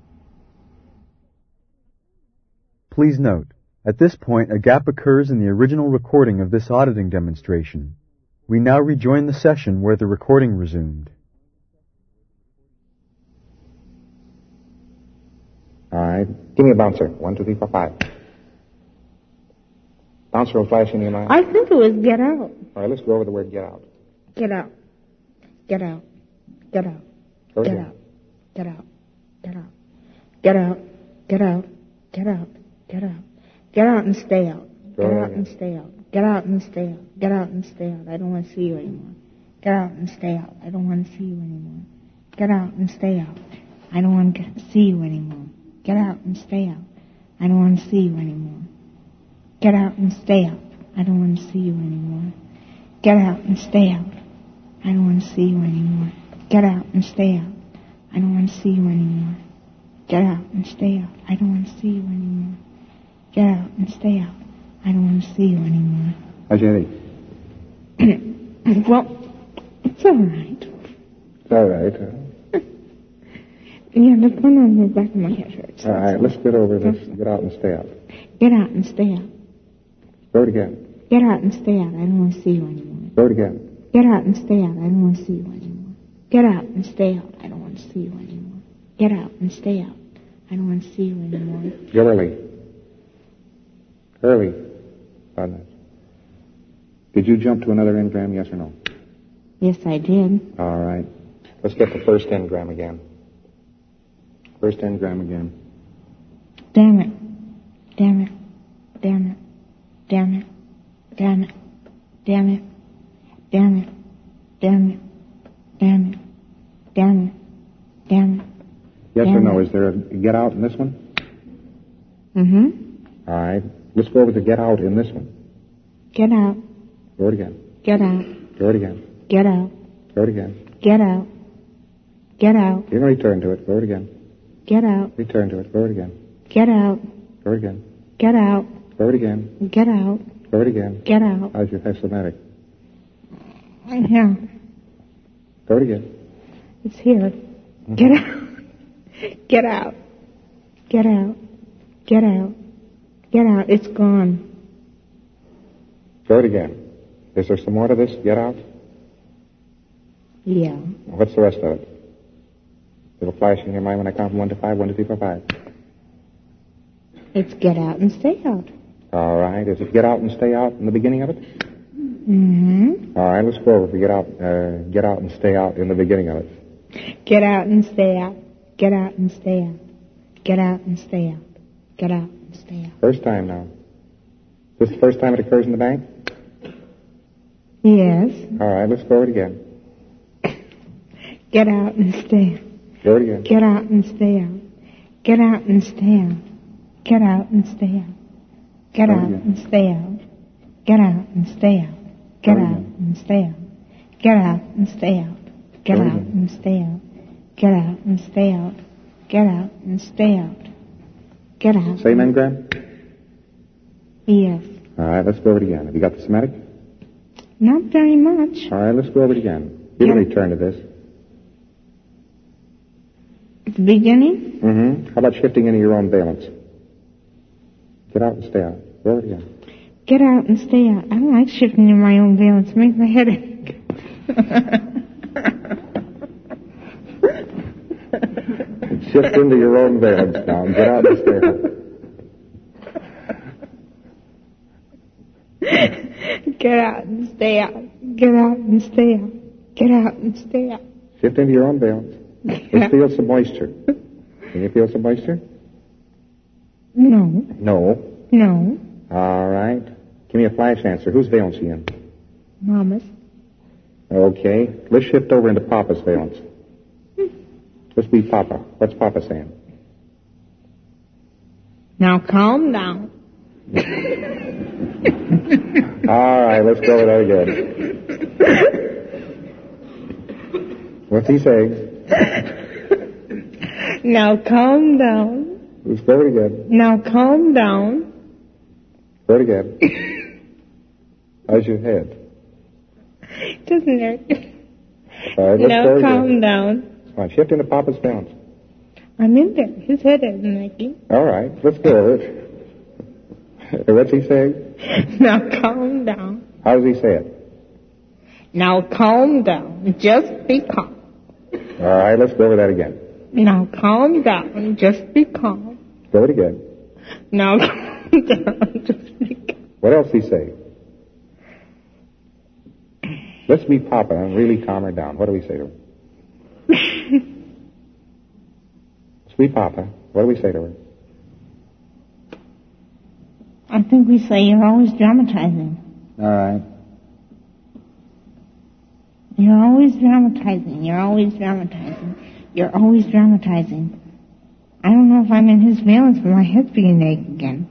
Speaker 4: Please note, at this point a gap occurs in the original recording of this auditing demonstration. We now rejoin the session where the recording resumed.
Speaker 2: All right. Give me a bouncer. One, two, three, four, five. Bouncer will flash in your mind.
Speaker 3: I think it was get out.
Speaker 2: All right, let's go over the word get out.
Speaker 3: Get out. Get out. Get out.
Speaker 2: Go
Speaker 3: Get
Speaker 2: ahead.
Speaker 3: out. Get out. Get out. Get out. Get out. Get out. Get out. Get out and stay out.
Speaker 2: Go
Speaker 3: Get
Speaker 2: ahead
Speaker 3: out and
Speaker 2: again.
Speaker 3: stay out. Get out and stay out. Get out and stay out. I don't want to see you anymore. Get out and stay out. I don't want to see you anymore. Get out and stay out. I don't want to see you anymore. Get out and stay out. I don't want to see you anymore. Get out and stay out. I don't want to see you anymore. Get out and stay out. I don't want to see you anymore. Get out and stay out. I don't want to see you anymore. Get out and stay out. I don't want to see you anymore. Get out and stay out. I don't want to see you anymore.
Speaker 2: How's your headache?
Speaker 3: Well, it's all right.
Speaker 2: It's all right. Uh,
Speaker 3: Yeah, the one on the back of my head hurts.
Speaker 2: all right, let's get over this. Get out and stay out.
Speaker 3: Get out and stay out.
Speaker 2: Go it again.
Speaker 3: Get out and stay out. I don't want to see you anymore.
Speaker 2: Go it again.
Speaker 3: Get out and stay out. I don't want to see you anymore. Get out and stay out. I don't want to see you anymore. Get out and stay out. I don't want to see you anymore.
Speaker 2: Go early. Early. On that. Did you jump to another engram, yes or no?
Speaker 3: Yes, I did.
Speaker 2: All right. Let's get the first engram again. First engram again.
Speaker 3: Damn it. Damn it. Damn it. Damn it. Damn it. Damn it. Damn it. Damn it. Damn it. Damn it. Damn it.
Speaker 2: Yes
Speaker 3: Damn
Speaker 2: or no?
Speaker 3: it.
Speaker 2: Is there a get out in this one?
Speaker 3: Mm-hmm.
Speaker 2: All right. Let's go over the get out in this one.
Speaker 3: Get out.
Speaker 2: Go it again.
Speaker 3: Get out.
Speaker 2: Go it again.
Speaker 3: Get out.
Speaker 2: Go it again.
Speaker 3: Get out. Get out.
Speaker 2: You can return to it. Go it again.
Speaker 3: Get out.
Speaker 2: Return to it. Go it again.
Speaker 3: Get out.
Speaker 2: Go it again.
Speaker 3: Get out.
Speaker 2: Go it again.
Speaker 3: Get out.
Speaker 2: Go it again.
Speaker 3: Get out.
Speaker 2: How's your hypsomatic?
Speaker 3: Yeah.
Speaker 2: Go it again.
Speaker 3: It's here. Get out. Get out. Get out. Get out. Get out. It's gone.
Speaker 2: Go it again. Is there some more to this? Get out?
Speaker 3: Yeah.
Speaker 2: What's the rest of it? It'll flash in your mind when I count from one to five. One, two, three, four, five.
Speaker 3: It's get out and stay out.
Speaker 2: All right. Is it get out and stay out in the beginning of it?
Speaker 3: Mm-hmm.
Speaker 2: All right. Let's go over the get out, uh, get out and stay out in the beginning of it.
Speaker 3: Get out and stay out. Get out and stay out. Get out and stay out. Get out and stay out.
Speaker 2: First time now. This the first time it occurs in the bank?
Speaker 3: Yes.
Speaker 2: All right. Let's go over it again.
Speaker 3: Get out and stay out.
Speaker 2: Go it again.
Speaker 3: Get out and stay out. Get out and stay out. Get out and stay out. Get out and stay out. Get out and stay out. Get out and stay out. Get out and stay out. Get out and stay out. Get out and stay out. Get out and stay out. Get out.
Speaker 2: Same engram?
Speaker 3: Yes.
Speaker 2: All right. Let's go over it again. Have you got the somatic?
Speaker 3: Not very much.
Speaker 2: All right. Let's go over it again. You can
Speaker 3: Yeah.
Speaker 2: return to this.
Speaker 3: At the beginning?
Speaker 2: Mm-hmm. How about shifting into your own valence? Get out and stay out. Go over it again.
Speaker 3: Get out and stay out. I don't like shifting in my own valence. It makes my head ache.
Speaker 2: Shift into your own valence now. Get out and stay out.
Speaker 3: Get out and stay out. Get out and stay out. Get out and stay out.
Speaker 2: Shift into your own valence. Let's feel some moisture. Can you feel some moisture?
Speaker 3: No.
Speaker 2: No.
Speaker 3: No.
Speaker 2: All right. Give me a flash answer. Whose valence are you in?
Speaker 3: Mama's.
Speaker 2: Okay. Let's shift over into Papa's valence. Let's be Papa. What's Papa saying?
Speaker 3: Now calm down.
Speaker 2: All right. Let's go with that again. What's he saying?
Speaker 3: Now calm down.
Speaker 2: Let's go it again.
Speaker 3: Now calm down.
Speaker 2: Go it again. How's your head?
Speaker 3: Doesn't hurt.
Speaker 2: All right, let's
Speaker 3: now
Speaker 2: go
Speaker 3: calm
Speaker 2: again.
Speaker 3: down.
Speaker 2: Come on, shift into Papa's balance.
Speaker 3: I'm in there. His head isn't making.
Speaker 2: All right, let's go over it. What's he saying?
Speaker 3: Now calm down.
Speaker 2: How does he say it?
Speaker 3: Now calm down. Just be calm.
Speaker 2: All right, let's go over that again.
Speaker 3: Now calm down. Just be calm.
Speaker 2: Go it again.
Speaker 3: Now calm down. Just be calm.
Speaker 2: What else he say? Let's be Papa and really calm her down. What do we say to her? Sweet Papa, what do we say to her?
Speaker 3: I think we say you're always dramatizing.
Speaker 2: All right.
Speaker 3: You're always dramatizing. You're always dramatizing. You're always dramatizing. I don't know if I'm in his valence, but my head's beginning to ache again.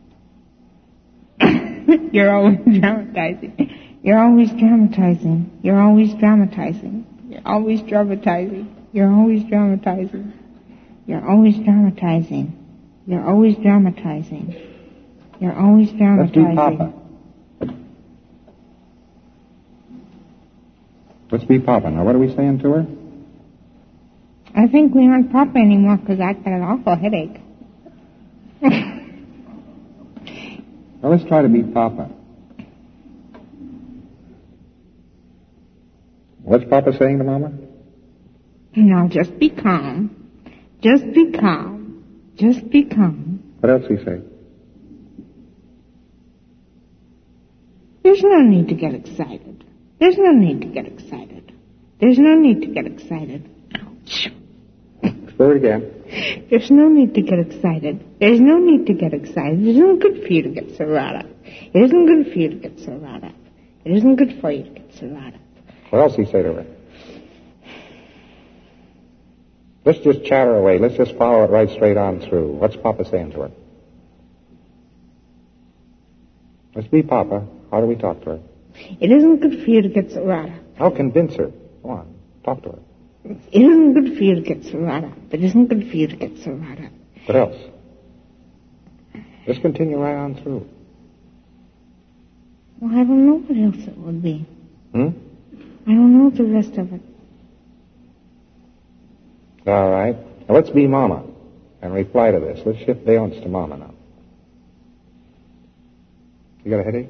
Speaker 3: You're always dramatizing. You're always dramatizing. You're always dramatizing. You're always dramatizing. You're always dramatizing. You're always dramatizing. You're always dramatizing. You're always dramatizing.
Speaker 2: Let's be Papa. Let's be Papa. Now, what are we saying to her?
Speaker 3: I think we aren't Papa anymore because I got an awful headache.
Speaker 2: Well, let's try to be Papa. What's Papa saying to Mama?
Speaker 3: Now, just be calm. Just be calm. Just be calm.
Speaker 2: What else he say?
Speaker 3: There's no need to get excited. There's no need to get excited. There's no need to get excited. Ouch.
Speaker 2: Go it again.
Speaker 3: There's no need to get excited. There's no need to get excited. It isn't good for you to get so wrought up. It isn't good for you to get so wrought up. It isn't good for you to get so wrought up.
Speaker 2: What else he say to her? Let's just chatter away. Let's just follow it right straight on through. What's Papa saying to her? Let's be Papa. How do we talk to her?
Speaker 3: It isn't good for you to get so wrought up.
Speaker 2: I'll convince her. Go on. Talk to her.
Speaker 3: It isn't good for you to get so wrought up. It isn't good for you to get so wrought up.
Speaker 2: What else? Let's continue right on through.
Speaker 3: Well, I don't know what else it would be.
Speaker 2: Hmm?
Speaker 3: I don't know the rest of it.
Speaker 2: All right. Now let's be Mama and reply to this. Let's shift valence to Mama now. You got a headache?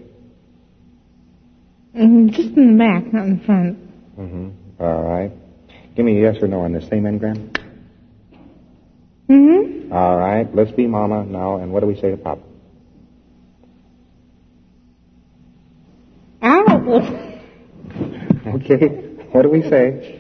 Speaker 3: Mm, just in the back, not in the front.
Speaker 2: Mm-hmm. All right. Give me a yes or no on this same engram.
Speaker 3: Mm-hmm.
Speaker 2: All right. Let's be Mama now, and what do we say to Papa?
Speaker 3: Ow!
Speaker 2: Okay. What do we say?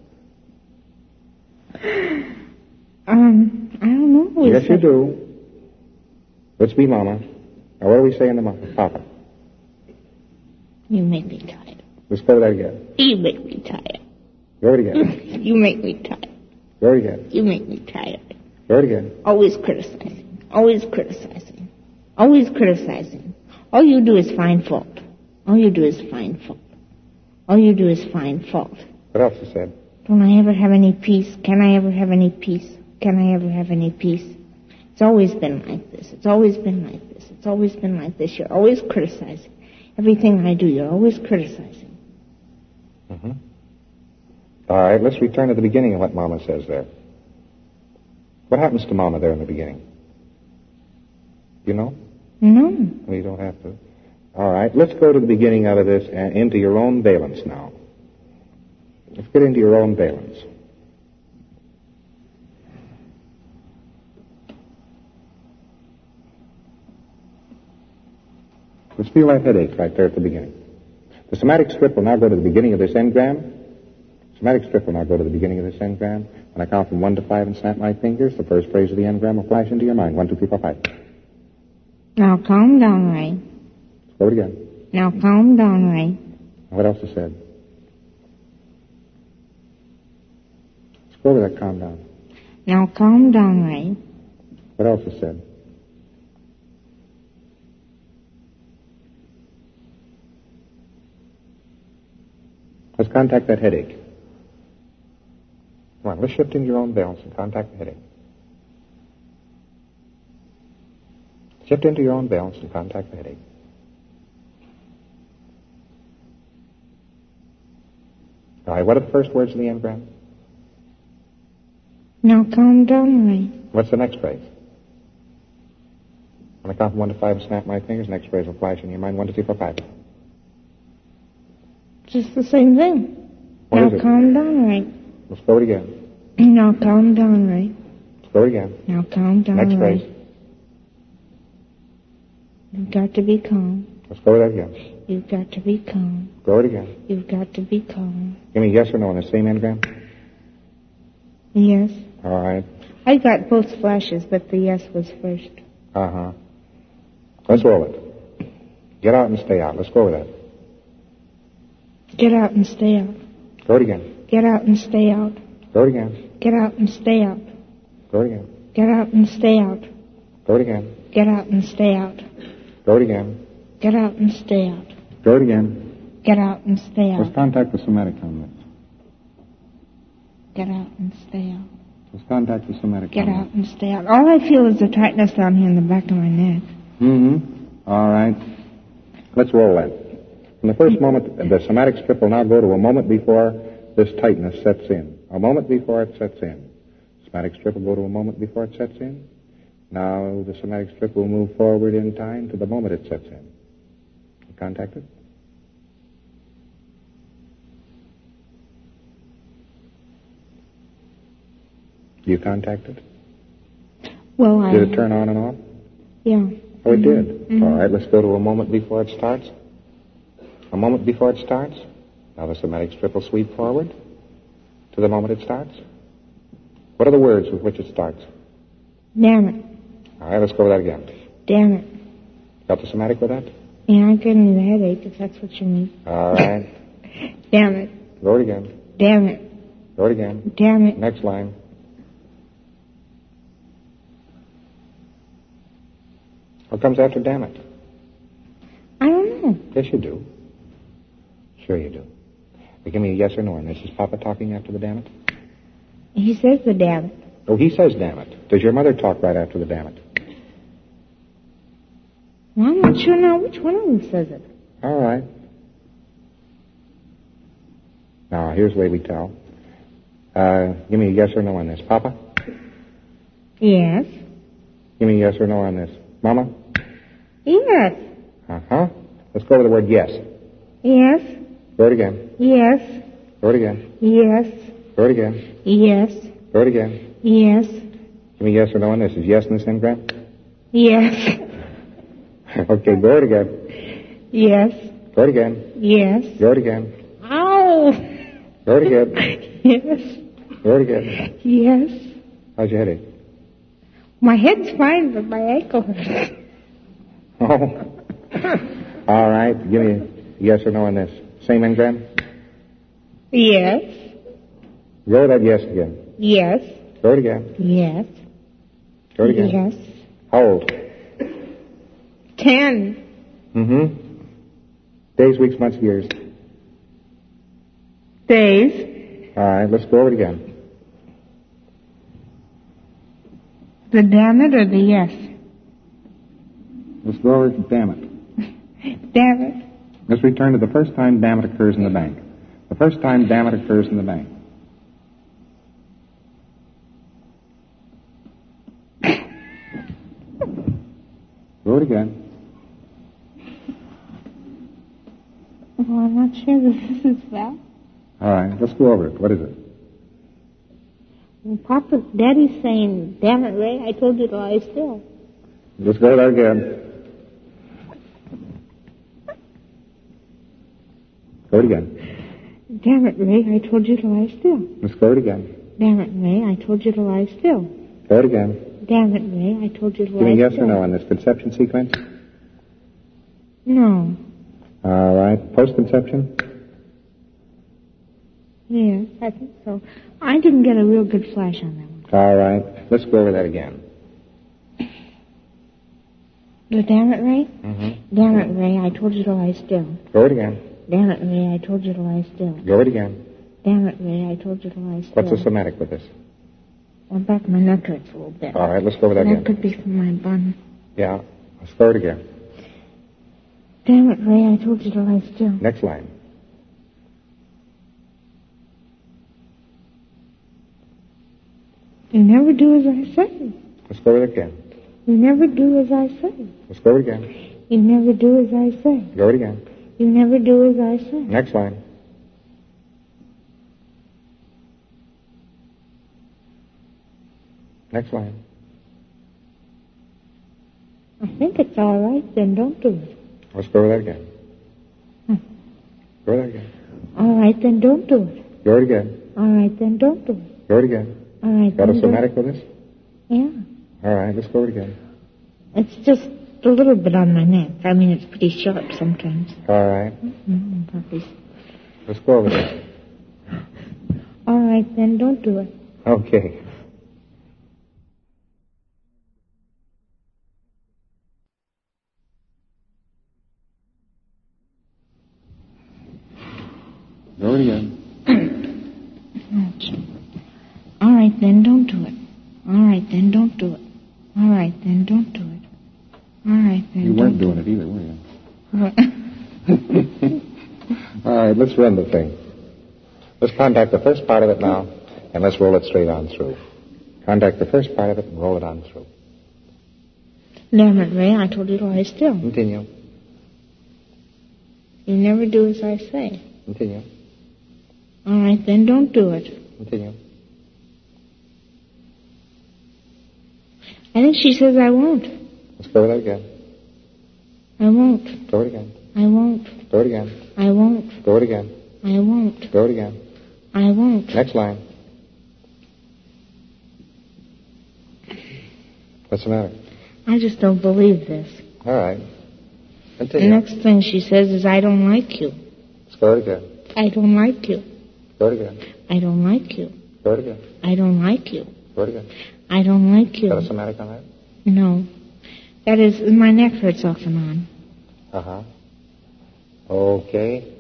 Speaker 3: Um, I don't know. We
Speaker 2: Yes,
Speaker 3: said-
Speaker 2: you do. Let's be Mama. Now, what are we saying to Mama? Papa?
Speaker 3: You make me tired.
Speaker 2: Let's go to that again.
Speaker 3: You make me tired.
Speaker 2: Go it again.
Speaker 3: You make me tired.
Speaker 2: Go it again.
Speaker 3: You make me tired.
Speaker 2: Go it again.
Speaker 3: Always criticizing. Always criticizing. Always criticizing. All you do is find fault. All you do is find fault. All you do is find fault.
Speaker 2: What else he said?
Speaker 3: Don't I ever have any peace? Can I ever have any peace? Can I ever have any peace? It's always been like this. It's always been like this. It's always been like this. You're always criticizing. Everything I do, you're always criticizing.
Speaker 2: Mm-hmm. All right, let's return to the beginning of what Mama says there. What happens to Mama there in the beginning? You know?
Speaker 3: No.
Speaker 2: Well, you don't have to. All right, let's go to the beginning out of this and into your own valence now. Let's get into your own valence. Let's feel that headache right there at the beginning. The somatic strip will now go to the beginning of this engram. Somatic strip will now go to the beginning of this engram. When I count from one to five and snap my fingers, the first phrase of the engram will flash into your mind. One, two, three, four, five.
Speaker 3: Now calm down, Ray.
Speaker 2: Let's go it again.
Speaker 3: Now calm down, Ray.
Speaker 2: What else is said? Let's go over that calm down.
Speaker 3: Now calm down, Ray.
Speaker 2: What else is said? Let's contact that headache. on. Let's shift into your own balance and contact the headache. Shift into your own balance and contact the headache. All right, what are the first words of the engram?
Speaker 3: Now calm down, Ray.
Speaker 2: What's the next phrase? When I count from one to five and snap my fingers, next phrase will flash in your mind. One, two, three, four, five.
Speaker 3: Just the same thing.
Speaker 2: What
Speaker 3: now
Speaker 2: is it?
Speaker 3: calm down, Ray.
Speaker 2: Let's go it again.
Speaker 3: Now calm down, Ray.
Speaker 2: Let's go it again.
Speaker 3: Now calm down,
Speaker 2: Next
Speaker 3: Ray.
Speaker 2: phrase.
Speaker 3: You've got to be calm.
Speaker 2: Let's go with that again.
Speaker 3: You've got to be calm.
Speaker 2: Go it again.
Speaker 3: You've got to be calm.
Speaker 2: Give me yes or no on the same engram.
Speaker 3: Yes.
Speaker 2: All right.
Speaker 3: I got both flashes, but the yes was first.
Speaker 2: Uh-huh. Let's roll it. Get out and stay out. Let's go with that.
Speaker 3: Get out and stay out.
Speaker 2: Go it again.
Speaker 3: Get out and stay out.
Speaker 2: Go it again.
Speaker 3: Get out and stay out.
Speaker 2: Go it again.
Speaker 3: Get out and stay out.
Speaker 2: Go it again.
Speaker 3: Get out and stay out.
Speaker 2: Go it again.
Speaker 3: Get out and stay out.
Speaker 2: Go it again.
Speaker 3: Get out and stay out.
Speaker 2: Let's contact the somatic on this.
Speaker 3: Get out and stay out.
Speaker 2: Let's contact the somatic
Speaker 3: Get
Speaker 2: on
Speaker 3: out and stay out. All I feel is a tightness down here in the back of my neck.
Speaker 2: Mm-hmm. All right. Let's roll that. From the first moment, the somatic strip will now go to a moment before this tightness sets in. A moment before it sets in. Somatic strip will go to a moment before it sets in. Now the somatic strip will move forward in time to the moment it sets in. You contact it? You contact it?
Speaker 3: Well, I...
Speaker 2: Did it turn on and off?
Speaker 3: Yeah.
Speaker 2: Oh, it
Speaker 3: Mhm.
Speaker 2: did?
Speaker 3: Mhm.
Speaker 2: All right, let's go to a moment before it starts. A moment before it starts. Now the somatic strip will sweep forward to the moment it starts. What are the words with which it starts?
Speaker 3: Damn it.
Speaker 2: All right, let's go with that again.
Speaker 3: Damn it.
Speaker 2: Got the somatic with that?
Speaker 3: Yeah, I'm getting the headache, if that's what you mean.
Speaker 2: All right.
Speaker 3: Damn it.
Speaker 2: Go it again.
Speaker 3: Damn it.
Speaker 2: Go it again.
Speaker 3: Damn it.
Speaker 2: Next line. What comes after damn it?
Speaker 3: I don't know.
Speaker 2: Yes, you do. Sure you do. Now, give me a yes or no on this. Is Papa talking after the damn it?
Speaker 3: He says the damn it.
Speaker 2: Oh, he says damn it. Does your mother talk right after the damn it?
Speaker 3: Well, I'm not sure now which one of them says it.
Speaker 2: All right. Now, here's the way we tell. Uh, give me a yes or no on this. Papa?
Speaker 3: Yes.
Speaker 2: Give me a yes or no on this. Mama?
Speaker 3: Yes.
Speaker 2: Uh-huh. Let's go with the word yes.
Speaker 3: Yes.
Speaker 2: Go it again.
Speaker 3: Yes.
Speaker 2: Go it again.
Speaker 3: Yes.
Speaker 2: Go it again.
Speaker 3: Yes.
Speaker 2: Go it again.
Speaker 3: Yes.
Speaker 2: Give me a yes or no on this. Is yes in this engram?
Speaker 3: Yes.
Speaker 2: Okay, go it again.
Speaker 3: Yes.
Speaker 2: Go it again.
Speaker 3: Yes.
Speaker 2: Go it again.
Speaker 3: Ow.
Speaker 2: Go it again.
Speaker 3: Yes.
Speaker 2: Go it again.
Speaker 3: Yes.
Speaker 2: How's your headache?
Speaker 3: My head's fine, but my ankle hurts.
Speaker 2: Oh. All right. Give me a yes or no on this. Same engram?
Speaker 3: Yes.
Speaker 2: Go with that yes again.
Speaker 3: Yes.
Speaker 2: Go it again.
Speaker 3: Yes.
Speaker 2: Go it again.
Speaker 3: Yes.
Speaker 2: How old?
Speaker 3: Ten.
Speaker 2: Mm-hmm. Days, weeks, months, years.
Speaker 3: Days.
Speaker 2: All right. Let's go over it again.
Speaker 3: The damn it or the yes?
Speaker 2: Let's go over it. Damn it.
Speaker 3: Damn it.
Speaker 2: Let's return to the first time damn it occurs in the bank. The first time damn it occurs in the bank. Go it again.
Speaker 3: Well, I'm not sure this is that.
Speaker 2: All right. Let's go over it. What is it?
Speaker 3: Well, Papa, Daddy's saying, damn it, Ray, I told you to lie still.
Speaker 2: Let's go there again. Go it again.
Speaker 3: Damn it, Ray, I told you to lie still.
Speaker 2: Let's go it again.
Speaker 3: Damn it, Ray, I told you to lie still.
Speaker 2: Go it again.
Speaker 3: Damn it, Ray, I told you to
Speaker 2: Give
Speaker 3: lie
Speaker 2: me yes
Speaker 3: still.
Speaker 2: or no on this conception sequence.
Speaker 3: No.
Speaker 2: All right. Post-conception.
Speaker 3: Yes, I think so. I didn't get a real good flash on that one.
Speaker 2: All right. Let's go over that again.
Speaker 3: The damn it, Ray?
Speaker 2: Mm-hmm.
Speaker 3: Damn it, Ray, I told you to lie still.
Speaker 2: Go it again.
Speaker 3: Damn it, Ray, I told you to lie still.
Speaker 2: Go it again.
Speaker 3: Damn it, Ray, I told you to lie still.
Speaker 2: What's the somatic with this?
Speaker 3: Well, back of my neck hurts a little bit.
Speaker 2: All right, let's go over that
Speaker 3: That
Speaker 2: again.
Speaker 3: could be from my bun.
Speaker 2: Yeah, let's go over it again.
Speaker 3: Damn it, Ray, I told you to lie still.
Speaker 2: Next line.
Speaker 3: You never do as I say.
Speaker 2: Let's go over it again.
Speaker 3: You never do as I say.
Speaker 2: Let's go over it again.
Speaker 3: You never do as I say.
Speaker 2: Go over it again.
Speaker 3: You never do as I say.
Speaker 2: Next line. Next line.
Speaker 3: I think it's all right, then don't do it.
Speaker 2: Let's go over that again.
Speaker 3: Hmm.
Speaker 2: Go over that again.
Speaker 3: All right, then don't do it.
Speaker 2: Go over it again.
Speaker 3: All right, then don't do it.
Speaker 2: Go over it again.
Speaker 3: All right,
Speaker 2: Got
Speaker 3: then
Speaker 2: a somatic with this?
Speaker 3: Yeah.
Speaker 2: All right, let's go over it again.
Speaker 3: It's just a little bit on my neck. I mean, it's pretty sharp sometimes.
Speaker 2: All right.
Speaker 3: Mm-hmm, puppies.
Speaker 2: Let's go over it.
Speaker 3: All right, then don't do it.
Speaker 2: Okay. Go over it again.
Speaker 3: All right, then don't do it. All right, then don't do it. All right, then don't do it. All right, then
Speaker 2: You
Speaker 3: don't
Speaker 2: weren't
Speaker 3: do
Speaker 2: doing it either, were you?
Speaker 3: it.
Speaker 2: All right, let's run the thing. Let's contact the first part of it now, and let's roll it straight on through. Contact the first part of it and roll it on through.
Speaker 3: Damn it, Ray, I told you to lie still.
Speaker 2: Continue.
Speaker 3: You never do as I say.
Speaker 2: Continue.
Speaker 3: All right, then don't do it.
Speaker 2: Continue.
Speaker 3: I think she says I won't.
Speaker 2: Let's go over that again.
Speaker 3: I won't.
Speaker 2: Go over it again.
Speaker 3: I won't.
Speaker 2: Go over it again.
Speaker 3: I won't.
Speaker 2: Go over it again.
Speaker 3: I won't.
Speaker 2: Go over it again.
Speaker 3: I won't.
Speaker 2: Next line. What's the matter?
Speaker 3: I just don't believe this.
Speaker 2: All right.
Speaker 3: The
Speaker 2: Continue.
Speaker 3: next thing she says is, I don't like you.
Speaker 2: Let's go over it again.
Speaker 3: I don't like you.
Speaker 2: Go over it again.
Speaker 3: I don't like you.
Speaker 2: Go over it again.
Speaker 3: I don't like you.
Speaker 2: Go over it again.
Speaker 3: I don't like you.
Speaker 2: Got a somatic on that?
Speaker 3: No. That is, my neck hurts off and on.
Speaker 2: Uh-huh. Okay.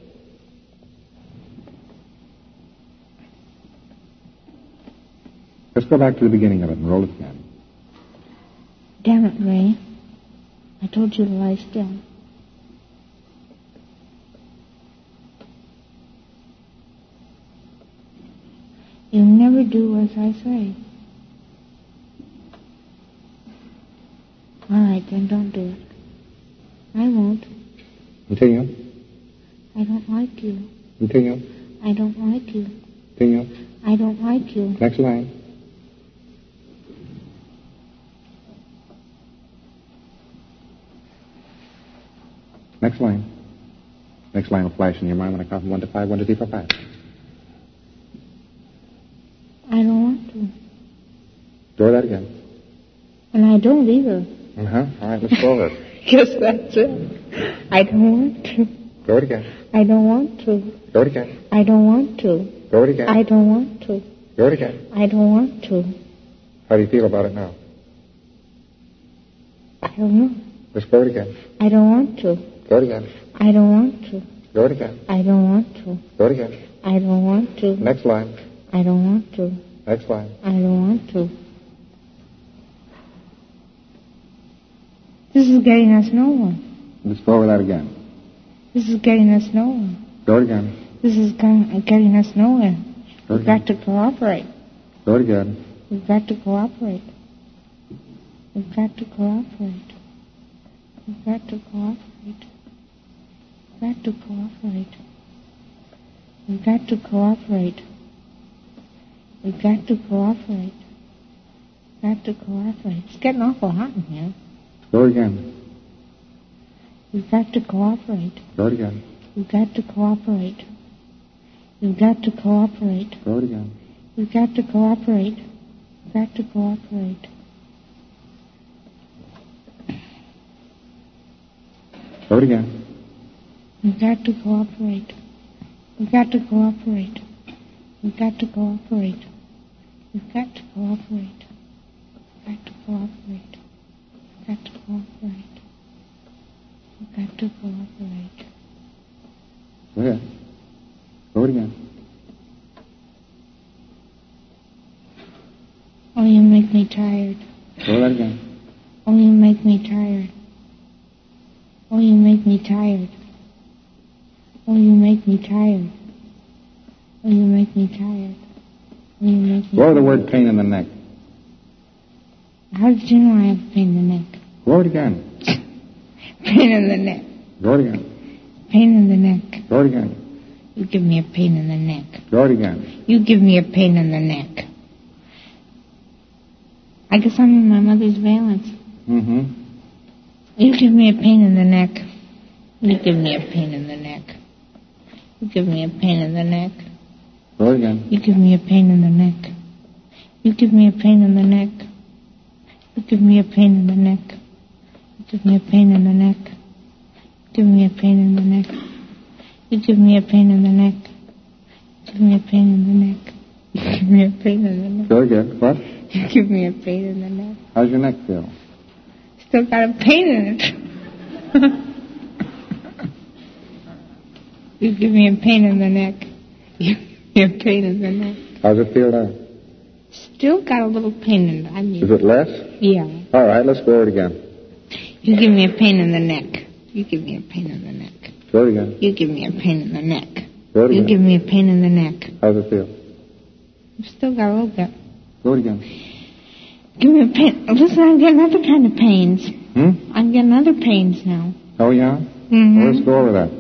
Speaker 2: Let's go back to the beginning of it and roll it again.
Speaker 3: Damn it, Ray. I told you to lie still. You never do as I say. All right, then don't do it. I won't.
Speaker 2: Continue.
Speaker 3: I don't like you.
Speaker 2: Continue.
Speaker 3: I don't like you.
Speaker 2: Continue.
Speaker 3: I don't like you.
Speaker 2: Next line. Next line. Next line will flash in your mind when I count from one to five. One, two, three, four, five.
Speaker 3: I don't want to.
Speaker 2: Do that again.
Speaker 3: And I don't either.
Speaker 2: Uh-huh. All right, let's go over it.
Speaker 3: Guess that's it. I don't want to.
Speaker 2: Go it again.
Speaker 3: I don't want to.
Speaker 2: Go it again.
Speaker 3: I don't want to.
Speaker 2: Go it again.
Speaker 3: I don't want to.
Speaker 2: Go it again.
Speaker 3: I don't want to.
Speaker 2: How do you feel about it now?
Speaker 3: I don't know.
Speaker 2: Let's go it again.
Speaker 3: I don't want to.
Speaker 2: Go it again.
Speaker 3: I don't want to.
Speaker 2: Go it again.
Speaker 3: I don't want to.
Speaker 2: Go it again.
Speaker 3: I don't want to.
Speaker 2: Next line.
Speaker 3: I don't want to.
Speaker 2: Next line.
Speaker 3: I don't want to. This is getting us nowhere.
Speaker 2: Let's go over that again.
Speaker 3: This is getting us nowhere.
Speaker 2: Go it again.
Speaker 3: This is go- getting us nowhere.
Speaker 2: Go it
Speaker 3: We've got
Speaker 2: again.
Speaker 3: to cooperate.
Speaker 2: Go it again.
Speaker 3: We've got to cooperate. We've got to cooperate. We've got to cooperate. We've got to cooperate. We've got to cooperate. We've got to cooperate. We've got to cooperate. It's getting awful hot in here.
Speaker 2: Go it again.
Speaker 3: We've got to cooperate.
Speaker 2: Go it again.
Speaker 3: We've got to cooperate. We've got to cooperate.
Speaker 2: Go it again.
Speaker 3: We've got to cooperate. We've got to cooperate.
Speaker 2: Go it again.
Speaker 3: We've got to cooperate. We've got to cooperate. We've got to cooperate. We've got to cooperate. We've got to cooperate. We've got to cooperate. We've got to cooperate.
Speaker 2: Go ahead. Go it again.
Speaker 3: Oh, you make me tired. Oh, you make me tired. Oh, you make me tired. Oh, you make me
Speaker 2: Go to the
Speaker 3: tired.
Speaker 2: word pain in the neck.
Speaker 3: How did you know I have pain in the neck?
Speaker 2: Go it again.
Speaker 3: Pain in the neck.
Speaker 2: Go it again.
Speaker 3: Pain in the neck.
Speaker 2: Go it again.
Speaker 3: You give me a pain in the neck.
Speaker 2: Go it again.
Speaker 3: You give me a pain in the neck. I guess I'm in my mother's valence.
Speaker 2: Mm-hmm.
Speaker 3: You give me a pain in the neck. You give me a pain in the neck. You give me a pain in the neck.
Speaker 2: Go it again.
Speaker 3: You give me a pain in the neck. You give me a pain in the neck. You give me a pain in the neck. You give me a pain in the neck. Give me a pain in the neck. You give me a pain in the neck. Give me a pain in the neck. You give me a pain in the neck.
Speaker 2: Go again. What?
Speaker 3: You give me a pain in the neck.
Speaker 2: How's your neck feel?
Speaker 3: Still got a pain in it. You give me a pain in the neck. You give me a pain in the neck.
Speaker 2: How's it feel now?
Speaker 3: Still got a little pain in it. I mean,
Speaker 2: Is it less?
Speaker 3: yeah.
Speaker 2: All right, let's go over it again.
Speaker 3: You give me a pain in the neck. You give me a pain in the neck.
Speaker 2: Go it again.
Speaker 3: You give me a pain in the neck.
Speaker 2: Go it
Speaker 3: You
Speaker 2: again.
Speaker 3: give me a pain in the neck.
Speaker 2: How's it feel?
Speaker 3: You've still got a little bit.
Speaker 2: Go it again.
Speaker 3: Give me a pain. Listen, I'm getting other kind of pains.
Speaker 2: Hmm?
Speaker 3: I'm getting other pains now.
Speaker 2: Oh, yeah?
Speaker 3: Mm-hmm.
Speaker 2: Well, let's go over that.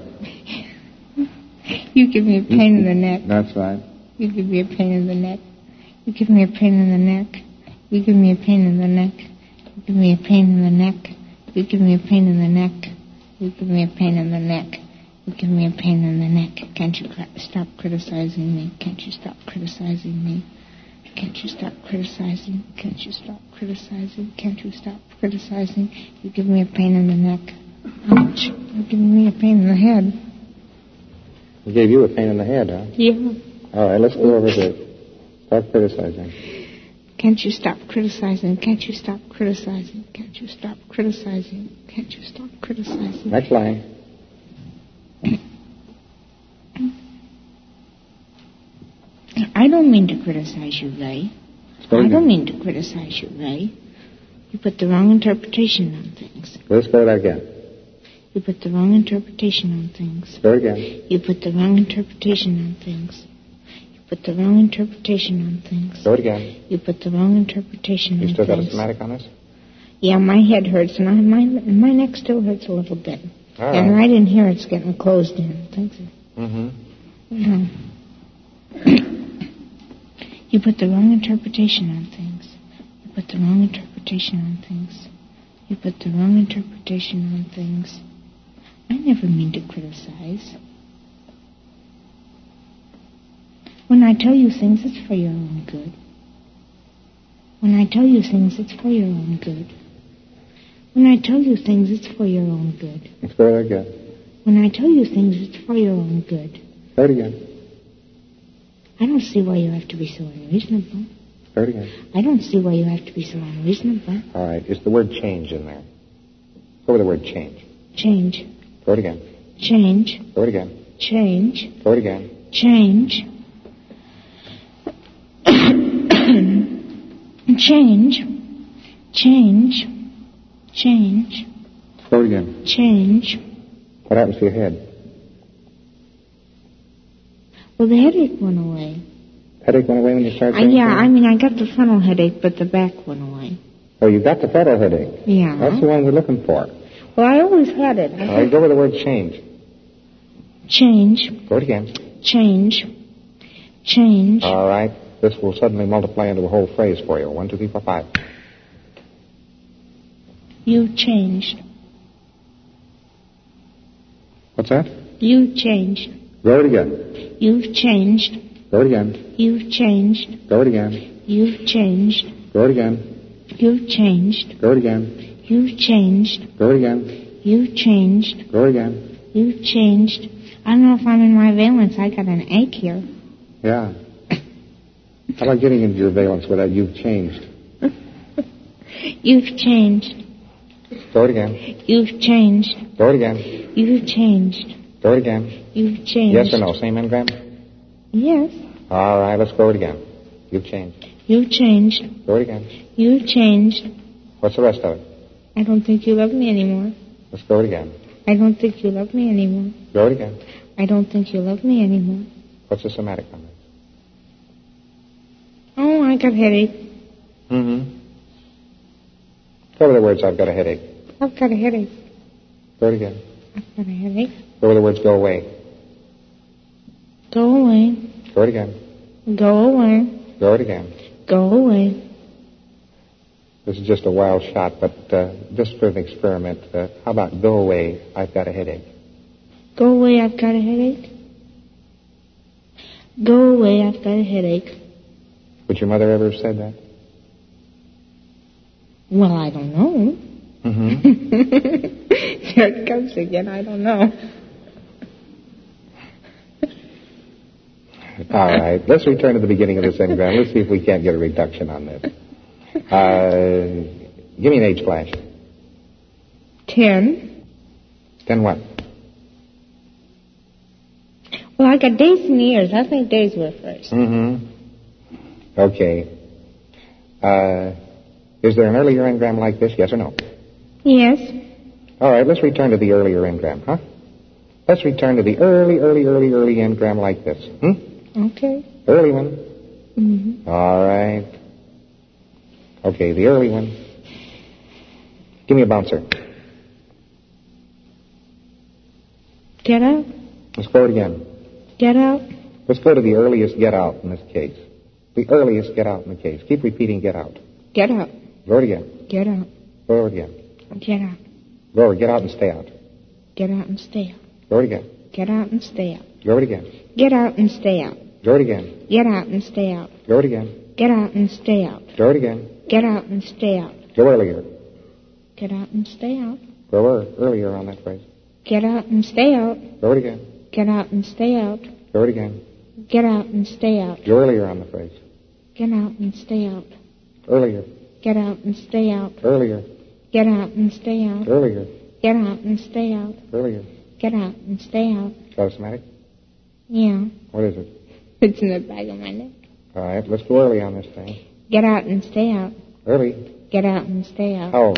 Speaker 3: You give me a pain in the neck.
Speaker 2: That's right.
Speaker 3: You give me a pain in the neck. You give me a pain in the neck. You give me a pain in the neck. You give me a pain in the neck. You give me a pain in the neck. You give me a pain in the neck. You give me a pain in the neck. Can't you cri- stop criticizing me? Can't you stop criticizing me? Can't you stop criticizing? Can't you stop criticizing? Can't you stop criticizing? You give me a pain in the neck. Ouch. You're giving me a pain in the head.
Speaker 2: He gave you a pain in the head, huh?
Speaker 3: Yeah.
Speaker 2: All right, let's go over this. Stop criticizing.
Speaker 3: Can't you stop criticizing? Can't you stop criticizing? Can't you stop criticizing? Can't you stop criticizing?
Speaker 2: Next line.
Speaker 3: I don't mean to criticize you, Ray.
Speaker 2: Go
Speaker 3: I
Speaker 2: again.
Speaker 3: don't mean to criticize you, Ray. You put the wrong interpretation on things.
Speaker 2: Let's go that again.
Speaker 3: You put the wrong interpretation on things.
Speaker 2: Go again.
Speaker 3: You put the wrong interpretation on things. You put the wrong interpretation on things.
Speaker 2: Go it again.
Speaker 3: You put the wrong interpretation
Speaker 2: You
Speaker 3: on
Speaker 2: still got a
Speaker 3: things.
Speaker 2: somatic on this?
Speaker 3: Yeah, my head hurts, and I, my my neck still hurts a little bit.
Speaker 2: All
Speaker 3: And
Speaker 2: right.
Speaker 3: right in here, it's getting closed in. Thanks.
Speaker 2: Mm-hmm.
Speaker 3: Yeah. You put the wrong interpretation on things. You put the wrong interpretation on things. You put the wrong interpretation on things. I never mean to criticize. When I tell you things, it's for your own good. When I tell you things, it's for your own good. When I tell you things, it's for your own good.
Speaker 2: Let's go that again.
Speaker 3: When I tell you things, it's for your own good.
Speaker 2: Go it again.
Speaker 3: I don't see why you have to be so unreasonable.
Speaker 2: Go it again.
Speaker 3: I don't see why you have to be so unreasonable.
Speaker 2: All right, is the word change in there? Go with the word change.
Speaker 3: Change,
Speaker 2: Go it again.
Speaker 3: change,
Speaker 2: Go it again.
Speaker 3: change,
Speaker 2: Go it again.
Speaker 3: change, change, change, change,
Speaker 2: Go it again.
Speaker 3: change.
Speaker 2: What happens to your head?
Speaker 3: Well, the headache went away.
Speaker 2: Headache went away when you started
Speaker 3: Uh,
Speaker 2: saying
Speaker 3: yeah, I
Speaker 2: things?
Speaker 3: mean, I got the frontal headache, but the back went away.
Speaker 2: Oh, you got the frontal headache.
Speaker 3: Yeah.
Speaker 2: That's the one we're looking for.
Speaker 3: Well, I always had it.
Speaker 2: All right, go with the word change.
Speaker 3: Change,
Speaker 2: Go it again.
Speaker 3: change, change.
Speaker 2: All right, this will suddenly multiply into a whole phrase for you. One, two, three, four, five.
Speaker 3: You changed.
Speaker 2: What's that?
Speaker 3: You changed.
Speaker 2: Go it again.
Speaker 3: You've changed.
Speaker 2: Go it again.
Speaker 3: You've changed.
Speaker 2: Go it again.
Speaker 3: You've changed.
Speaker 2: Go it again.
Speaker 3: You've changed.
Speaker 2: Go it again.
Speaker 3: You've changed.
Speaker 2: Go it again.
Speaker 3: You've changed.
Speaker 2: Go it again.
Speaker 3: You've changed. I don't know if I'm in my valence. I got an ache here.
Speaker 2: Yeah. How about getting into your valence with that you've changed?
Speaker 3: You've changed.
Speaker 2: Go it again.
Speaker 3: You've changed.
Speaker 2: Go it again.
Speaker 3: You've changed.
Speaker 2: Go it again.
Speaker 3: You've changed.
Speaker 2: Yes or no? Same engram?
Speaker 3: Yes.
Speaker 2: All right, let's go it again. You've changed.
Speaker 3: You've changed.
Speaker 2: Go it again.
Speaker 3: You've changed.
Speaker 2: What's the rest of it?
Speaker 3: I don't think you love me anymore.
Speaker 2: Let's go it again.
Speaker 3: I don't think you love me anymore.
Speaker 2: Go it again.
Speaker 3: I don't think you love me anymore.
Speaker 2: What's the somatic on this?
Speaker 3: Oh, I got a headache.
Speaker 2: Mm-hmm. Go over the words, I've got a headache.
Speaker 3: I've got a headache.
Speaker 2: Go it again.
Speaker 3: I've got a headache.
Speaker 2: Go over the words, go away.
Speaker 3: Go away.
Speaker 2: Go it again.
Speaker 3: Go away.
Speaker 2: Go it again.
Speaker 3: Go away.
Speaker 2: This is just a wild shot, but uh, just for an experiment, uh, how about go away, I've got a headache?
Speaker 3: Go away, I've got a headache. Go away, I've got a headache.
Speaker 2: Would your mother ever have said that?
Speaker 3: Well, I don't know.
Speaker 2: Mm-hmm.
Speaker 3: There it comes again, I don't know.
Speaker 2: All right, let's return to the beginning of this engram. Let's see if we can't get a reduction on this. Uh, give me an age flash.
Speaker 3: Ten.
Speaker 2: Ten what?
Speaker 3: Well, I got days and years. I think days were first.
Speaker 2: Mm-hmm. Okay. Uh, is there an earlier engram like this, yes or no?
Speaker 3: Yes.
Speaker 2: All right, let's return to the earlier engram, huh? Let's return to the early, early, early, early engram like this. Hmm?
Speaker 3: Okay.
Speaker 2: Early one.
Speaker 3: Mm-hmm.
Speaker 2: All right. Okay, the early one. Give me a bouncer.
Speaker 3: Get out.
Speaker 2: Let's go it again.
Speaker 3: Get out.
Speaker 2: Let's go to the earliest get out in this case. The earliest get out in the case. Keep repeating get out.
Speaker 3: Get out.
Speaker 2: Go it again.
Speaker 3: Get out.
Speaker 2: Go it again.
Speaker 3: Get out.
Speaker 2: Go it. Get out and stay out.
Speaker 3: Get out and stay out.
Speaker 2: Go it again.
Speaker 3: Get out and stay out.
Speaker 2: Go it again.
Speaker 3: Get out and stay out.
Speaker 2: Go it again.
Speaker 3: Get out and stay out.
Speaker 2: Go it again.
Speaker 3: Get out and stay out.
Speaker 2: Go it again.
Speaker 3: Get out and stay out.
Speaker 2: Go earlier.
Speaker 3: Get out and stay out.
Speaker 2: Go er- earlier on that phrase.
Speaker 3: Get out and stay out.
Speaker 2: Go it again.
Speaker 3: Get out and stay out.
Speaker 2: Go it again.
Speaker 3: Get out and stay out.
Speaker 2: Go earlier on the phrase.
Speaker 3: Get out and stay out.
Speaker 2: Earlier.
Speaker 3: Get out and stay out.
Speaker 2: Earlier.
Speaker 3: Get out and stay out.
Speaker 2: Earlier.
Speaker 3: Get out and stay out.
Speaker 2: Earlier.
Speaker 3: Get out and stay out.
Speaker 2: Got a somatic?
Speaker 3: Yeah.
Speaker 2: What is it?
Speaker 3: It's in the back of my neck.
Speaker 2: All right, let's go early on this thing.
Speaker 3: Get out and stay out.
Speaker 2: Early.
Speaker 3: Get out and stay out.
Speaker 2: How old?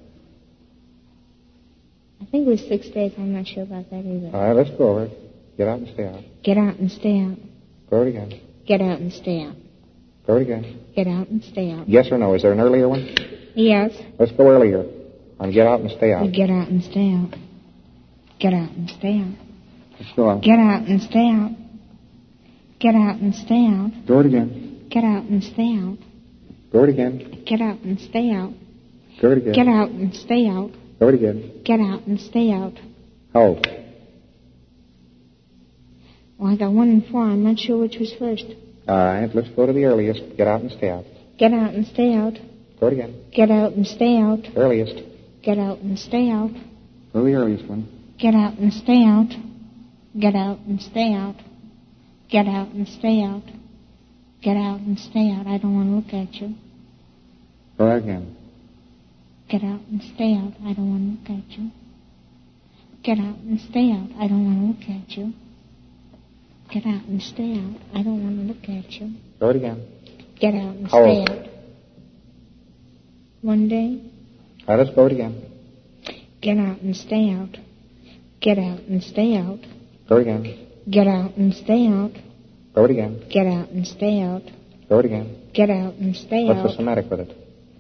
Speaker 3: I think it was six days. I'm not sure about that either.
Speaker 2: All right, let's go over it. Get out and stay out.
Speaker 3: Get out and stay out.
Speaker 2: Go it again.
Speaker 3: Get out and stay out.
Speaker 2: Go it again.
Speaker 3: Get out and stay out.
Speaker 2: Yes or no? Is there an earlier one?
Speaker 3: Yes.
Speaker 2: Let's go earlier on get out and stay out.
Speaker 3: Get out and stay out. Get out and stay out.
Speaker 2: Let's go on.
Speaker 3: Get out and stay out. Get out and stay out.
Speaker 2: Go it again.
Speaker 3: Get out and stay out.
Speaker 2: Go it again.
Speaker 3: Get out and stay out.
Speaker 2: Go it again.
Speaker 3: Get out and stay out.
Speaker 2: Go it again.
Speaker 3: Get out and stay out.
Speaker 2: How old?
Speaker 3: Well, I got one and four. I'm not sure which was first.
Speaker 2: All right, let's go to the earliest. Get out and stay out.
Speaker 3: Get out and stay out.
Speaker 2: Go it again.
Speaker 3: Get out and stay out.
Speaker 2: Earliest.
Speaker 3: Get out and stay out.
Speaker 2: Go to the earliest one.
Speaker 3: Get out and stay out. Get out and stay out. Get out and stay out. Get out and stay out. I don't want to look at you.
Speaker 2: Go again.
Speaker 3: Get out and stay out. I don't want to look at you. Get out and stay out. I don't want to look at you. Get out and stay out. I don't want to look at you.
Speaker 2: Go it again.
Speaker 3: Get out and
Speaker 2: How
Speaker 3: stay
Speaker 2: old?
Speaker 3: out. One day.
Speaker 2: All right, let's go it again.
Speaker 3: Get out and stay out. Get out and stay out.
Speaker 2: Go it again.
Speaker 3: Get out and stay out.
Speaker 2: Go it again.
Speaker 3: Get out and stay out.
Speaker 2: Go it again.
Speaker 3: Get out and stay
Speaker 2: What's the
Speaker 3: out.
Speaker 2: somatic with it?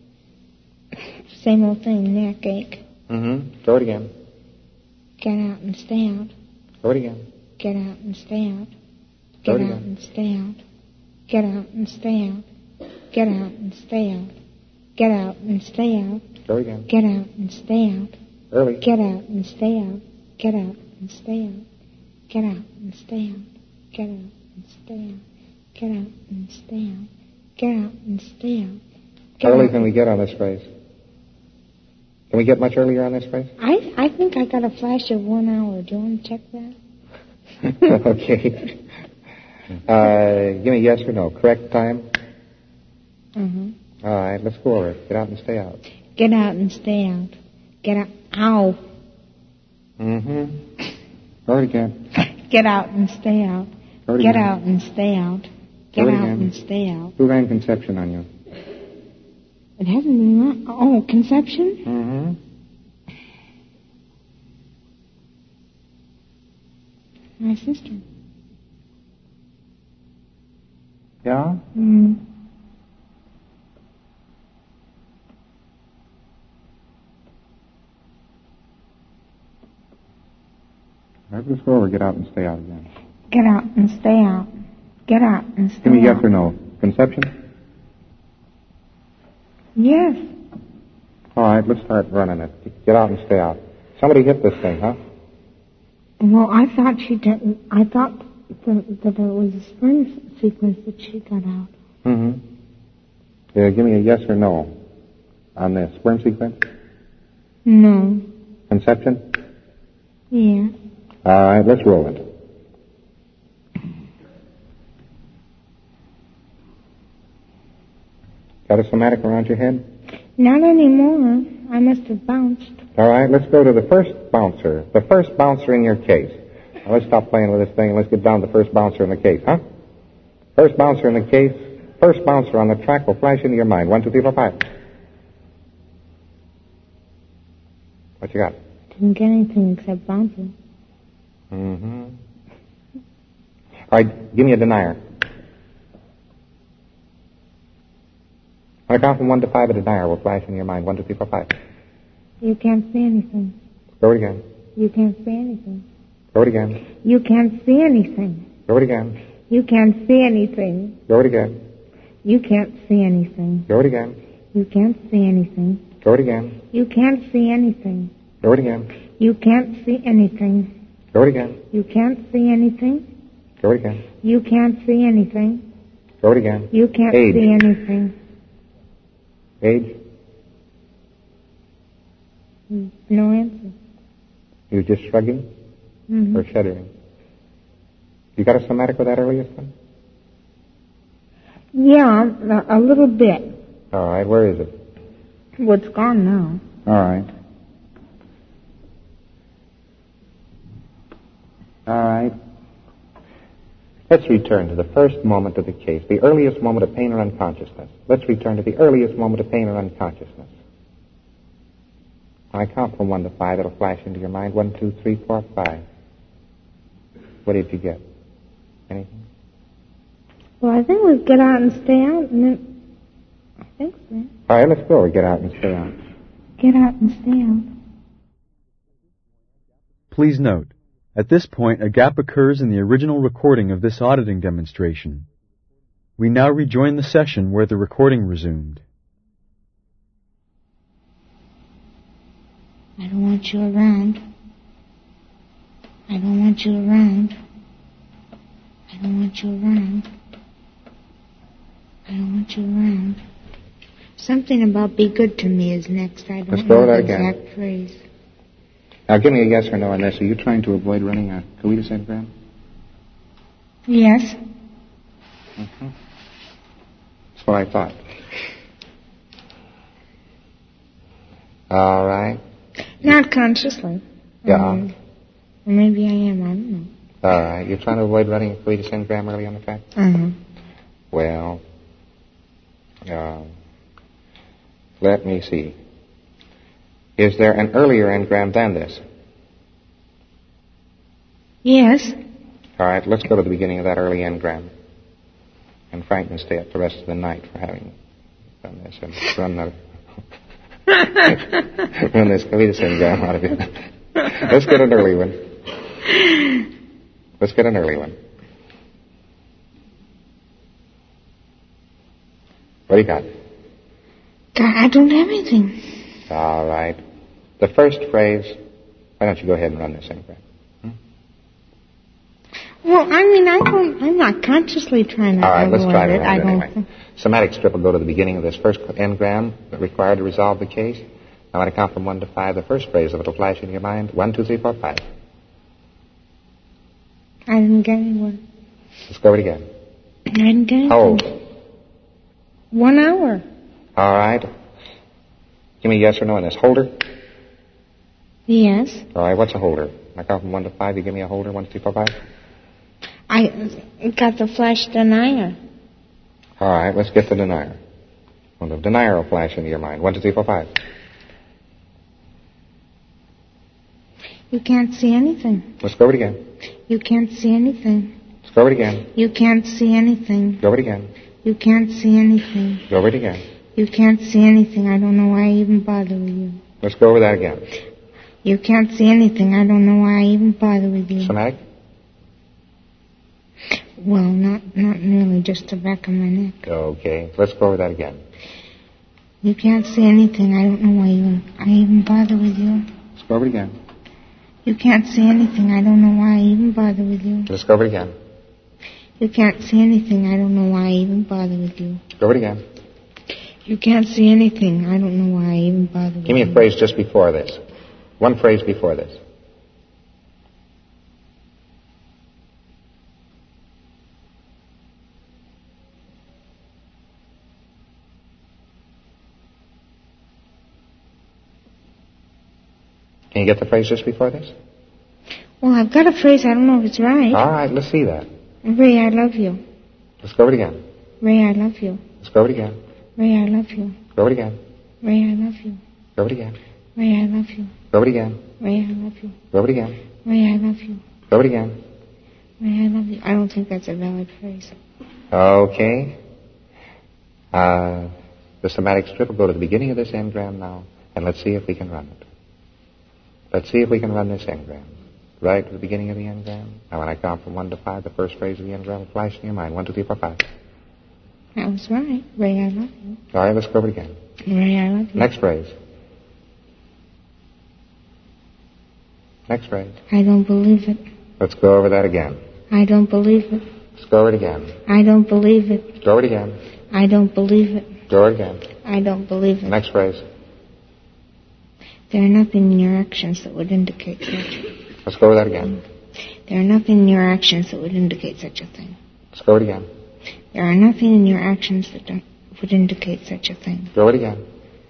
Speaker 3: Same old thing, neck ache.
Speaker 2: Mm-hmm. Go it again.
Speaker 3: Get out and stay out.
Speaker 2: Go it again.
Speaker 3: Get out and stay out.
Speaker 2: Go
Speaker 3: Get
Speaker 2: it
Speaker 3: out
Speaker 2: again.
Speaker 3: and stay out. Get out and stay out. Get out and stay out. Get out and stay out.
Speaker 2: Go it again.
Speaker 3: Get out and stay out.
Speaker 2: Early.
Speaker 3: Get out and stay out. Get out and stay out. Get out and stay out. Get out and stay out. Get out and stay out. Get out and stay out.
Speaker 2: How early can we get on this phrase? Can we get much earlier on this phrase?
Speaker 3: I I think I got a flash of one hour. Do you want to check that?
Speaker 2: Okay. Uh, give me yes or no. Correct time?
Speaker 3: Uh-huh.
Speaker 2: All right, let's go over it. Get out and stay out.
Speaker 3: Get out and stay out. Get out. Ow.
Speaker 2: Mm-hmm. Go it again.
Speaker 3: Get out and stay out.
Speaker 2: Go it
Speaker 3: Get
Speaker 2: again.
Speaker 3: out and stay out. Get
Speaker 2: Go it
Speaker 3: out
Speaker 2: again.
Speaker 3: and stay out.
Speaker 2: Who ran conception on you?
Speaker 3: It hasn't been run. Oh, conception?
Speaker 2: Mm-hmm.
Speaker 3: My sister.
Speaker 2: Yeah?
Speaker 3: Mm.
Speaker 2: All right, let's go over, get out and stay out again.
Speaker 3: Get out and stay out. Get out and stay
Speaker 2: Give me yes
Speaker 3: out.
Speaker 2: or no. Conception?
Speaker 3: Yes.
Speaker 2: All right, let's start running it. Get out and stay out. Somebody hit this thing, huh?
Speaker 3: Well, I thought she didn't. I thought that, that it was a sperm sequence that she got out.
Speaker 2: Mm-hmm. Yeah, give me a yes or no on this. Sperm sequence?
Speaker 3: No.
Speaker 2: Conception?
Speaker 3: Yeah.
Speaker 2: All right, let's roll it. Got a somatic around your head?
Speaker 3: Not anymore. I must have bounced.
Speaker 2: All right, let's go to the first bouncer. The first bouncer in your case. Now, let's stop playing with this thing and let's get down to the first bouncer in the case, huh? First bouncer in the case. First bouncer on the track will flash into your mind. One, two, three, four, five. What you got?
Speaker 3: Didn't get anything except bouncing.
Speaker 2: Mm-hmm. All right, give me a denier. On a count from one to five, a denier will flash in your mind. One, two, three, four, five.
Speaker 3: You can't see anything.
Speaker 2: Go it again.
Speaker 3: You can't see anything.
Speaker 2: Go it again.
Speaker 3: You can't see anything.
Speaker 2: Go it again.
Speaker 3: You can't see anything.
Speaker 2: Go it again.
Speaker 3: You can't see anything.
Speaker 2: Go it again.
Speaker 3: You can't see anything.
Speaker 2: Go it again.
Speaker 3: You can't see anything.
Speaker 2: Go it again.
Speaker 3: You can't see anything.
Speaker 2: Go it again.
Speaker 3: You can't see anything.
Speaker 2: Go it again.
Speaker 3: You can't see anything.
Speaker 2: Go it again.
Speaker 3: You can't
Speaker 2: Age.
Speaker 3: see anything.
Speaker 2: Age?
Speaker 3: No answer.
Speaker 2: You just shrugging
Speaker 3: Mm-hmm.
Speaker 2: or shuddering? You got a somatic with that earliest one?
Speaker 3: Yeah, a, a little bit.
Speaker 2: All right, where is it?
Speaker 3: Well, it's gone now.
Speaker 2: All right. All right. Let's return to the first moment of the case, the earliest moment of pain or unconsciousness. Let's return to the earliest moment of pain or unconsciousness. When I count from one to five, it'll flash into your mind. One, two, three, four, five. What did you get? Anything?
Speaker 3: Well, I think we'll get out and stay out, and then I think so.
Speaker 2: All right, let's go. Get out and stay out.
Speaker 3: Get out and stay out.
Speaker 4: Please note, at this point a gap occurs in the original recording of this auditing demonstration. We now rejoin the session where the recording resumed.
Speaker 3: I don't want you around. I don't want you around. I don't want you around. I don't want you around. Something about be good to me is next. I don't
Speaker 2: Let's
Speaker 3: know
Speaker 2: go
Speaker 3: the
Speaker 2: that again.
Speaker 3: exact phrase.
Speaker 2: Now, give me a yes or no on this. Are you trying to avoid running a coitus engram?
Speaker 3: Yes.
Speaker 2: Mm-hmm. That's what I thought. All right.
Speaker 3: Not consciously.
Speaker 2: Yeah.
Speaker 3: Um, maybe I am. I don't know.
Speaker 2: All right. You're trying to avoid running a coitus engram early on the track?
Speaker 3: Uh-huh.
Speaker 2: Well, uh, let me see. Is there an earlier engram than this?
Speaker 3: Yes.
Speaker 2: All right, let's go to the beginning of that early engram. And Frank can stay up the rest of the night for having done this and run the run this coitus engram out of it. Let's get an early one. Let's get an early one. What do you got?
Speaker 3: God, I don't have anything.
Speaker 2: All right. The first phrase, why don't you go ahead and run this engram? Hmm?
Speaker 3: Well, I mean, I don't, I'm not consciously trying to
Speaker 2: All right, let's
Speaker 3: avoid
Speaker 2: try to
Speaker 3: it.
Speaker 2: run
Speaker 3: I
Speaker 2: it
Speaker 3: don't
Speaker 2: anyway.
Speaker 3: think.
Speaker 2: Somatic strip will go to the beginning of this first engram required to resolve the case. Now, when I count from one to five, the first phrase of it will flash in your mind. One, two, three, four, five.
Speaker 3: I didn't get anywhere.
Speaker 2: Let's go it again.
Speaker 3: I didn't get anything.
Speaker 2: How old?
Speaker 3: One hour.
Speaker 2: All right. Give me a yes or no on this. Holder?
Speaker 3: Yes.
Speaker 2: All right, what's a holder? When I count from one to five, you give me a holder. One, two, three, four, five.
Speaker 3: I got the flash denier.
Speaker 2: All right, let's get the denier. Well, the denier will flash into your mind. One, two, three, four, five.
Speaker 3: You can't see anything.
Speaker 2: Let's go it again.
Speaker 3: You can't see anything.
Speaker 2: Let's go over it again.
Speaker 3: You can't see anything.
Speaker 2: Go over it again.
Speaker 3: You can't see anything.
Speaker 2: Go over it again.
Speaker 3: You can't see anything. I don't know why I even bother with you.
Speaker 2: Let's go over that again.
Speaker 3: You can't see anything. I don't know why I even bother with you.
Speaker 2: Somatic?
Speaker 3: Well, not not really, just the back of my neck.
Speaker 2: Okay. Let's go over that again.
Speaker 3: You can't see anything. I don't know why you, I even bother with you.
Speaker 2: Let's go over it again.
Speaker 3: You can't see anything. I don't know why I even bother with you.
Speaker 2: Let's go over it again.
Speaker 3: You can't see anything. I don't know why I even bother with you.
Speaker 2: Go over it again.
Speaker 3: You can't see anything. I don't know why I even bother with you.
Speaker 2: Give me a phrase just before this. One phrase before this. Can you get the phrase just before this?
Speaker 3: Well, I've got a phrase. I don't know if it's right.
Speaker 2: All right, let's see that.
Speaker 3: Ray, I love you.
Speaker 2: Let's go over it again.
Speaker 3: Ray, I love you.
Speaker 2: Let's go over it again.
Speaker 3: Ray, I love you.
Speaker 2: Go over it again.
Speaker 3: Ray, I love you.
Speaker 2: Go over it again.
Speaker 3: Ray, I love you.
Speaker 2: Go over it again.
Speaker 3: Ray, I love you.
Speaker 2: Go over it again.
Speaker 3: Ray, I love you.
Speaker 2: Go over it again.
Speaker 3: Ray, I love you. I don't think that's a valid phrase.
Speaker 2: Okay. Uh, the somatic strip will go to the beginning of this engram now, and let's see if we can run it. Let's see if we can run this engram. Right at the beginning of the engram. Now when I count from one to five, the first phrase of the engram will flash in your mind. One, two, three, four, five.
Speaker 3: That was right. Ray, I love you.
Speaker 2: All right, let's go over it again.
Speaker 3: Ray, I love you.
Speaker 2: Next phrase. Next phrase.
Speaker 3: I don't believe it.
Speaker 2: Let's go over that again.
Speaker 3: I don't believe it.
Speaker 2: Let's go over it again.
Speaker 3: I don't believe it.
Speaker 2: Go over it again.
Speaker 3: I don't believe it.
Speaker 2: Go over it again.
Speaker 3: I don't believe it.
Speaker 2: Next phrase.
Speaker 3: There are nothing in your actions that would indicate such.
Speaker 2: Let's go over that again.
Speaker 3: There are nothing in your actions that would indicate such a thing.
Speaker 2: Let's go over it again.
Speaker 3: There are nothing in your actions that don't, would indicate such a thing.
Speaker 2: Go over it again.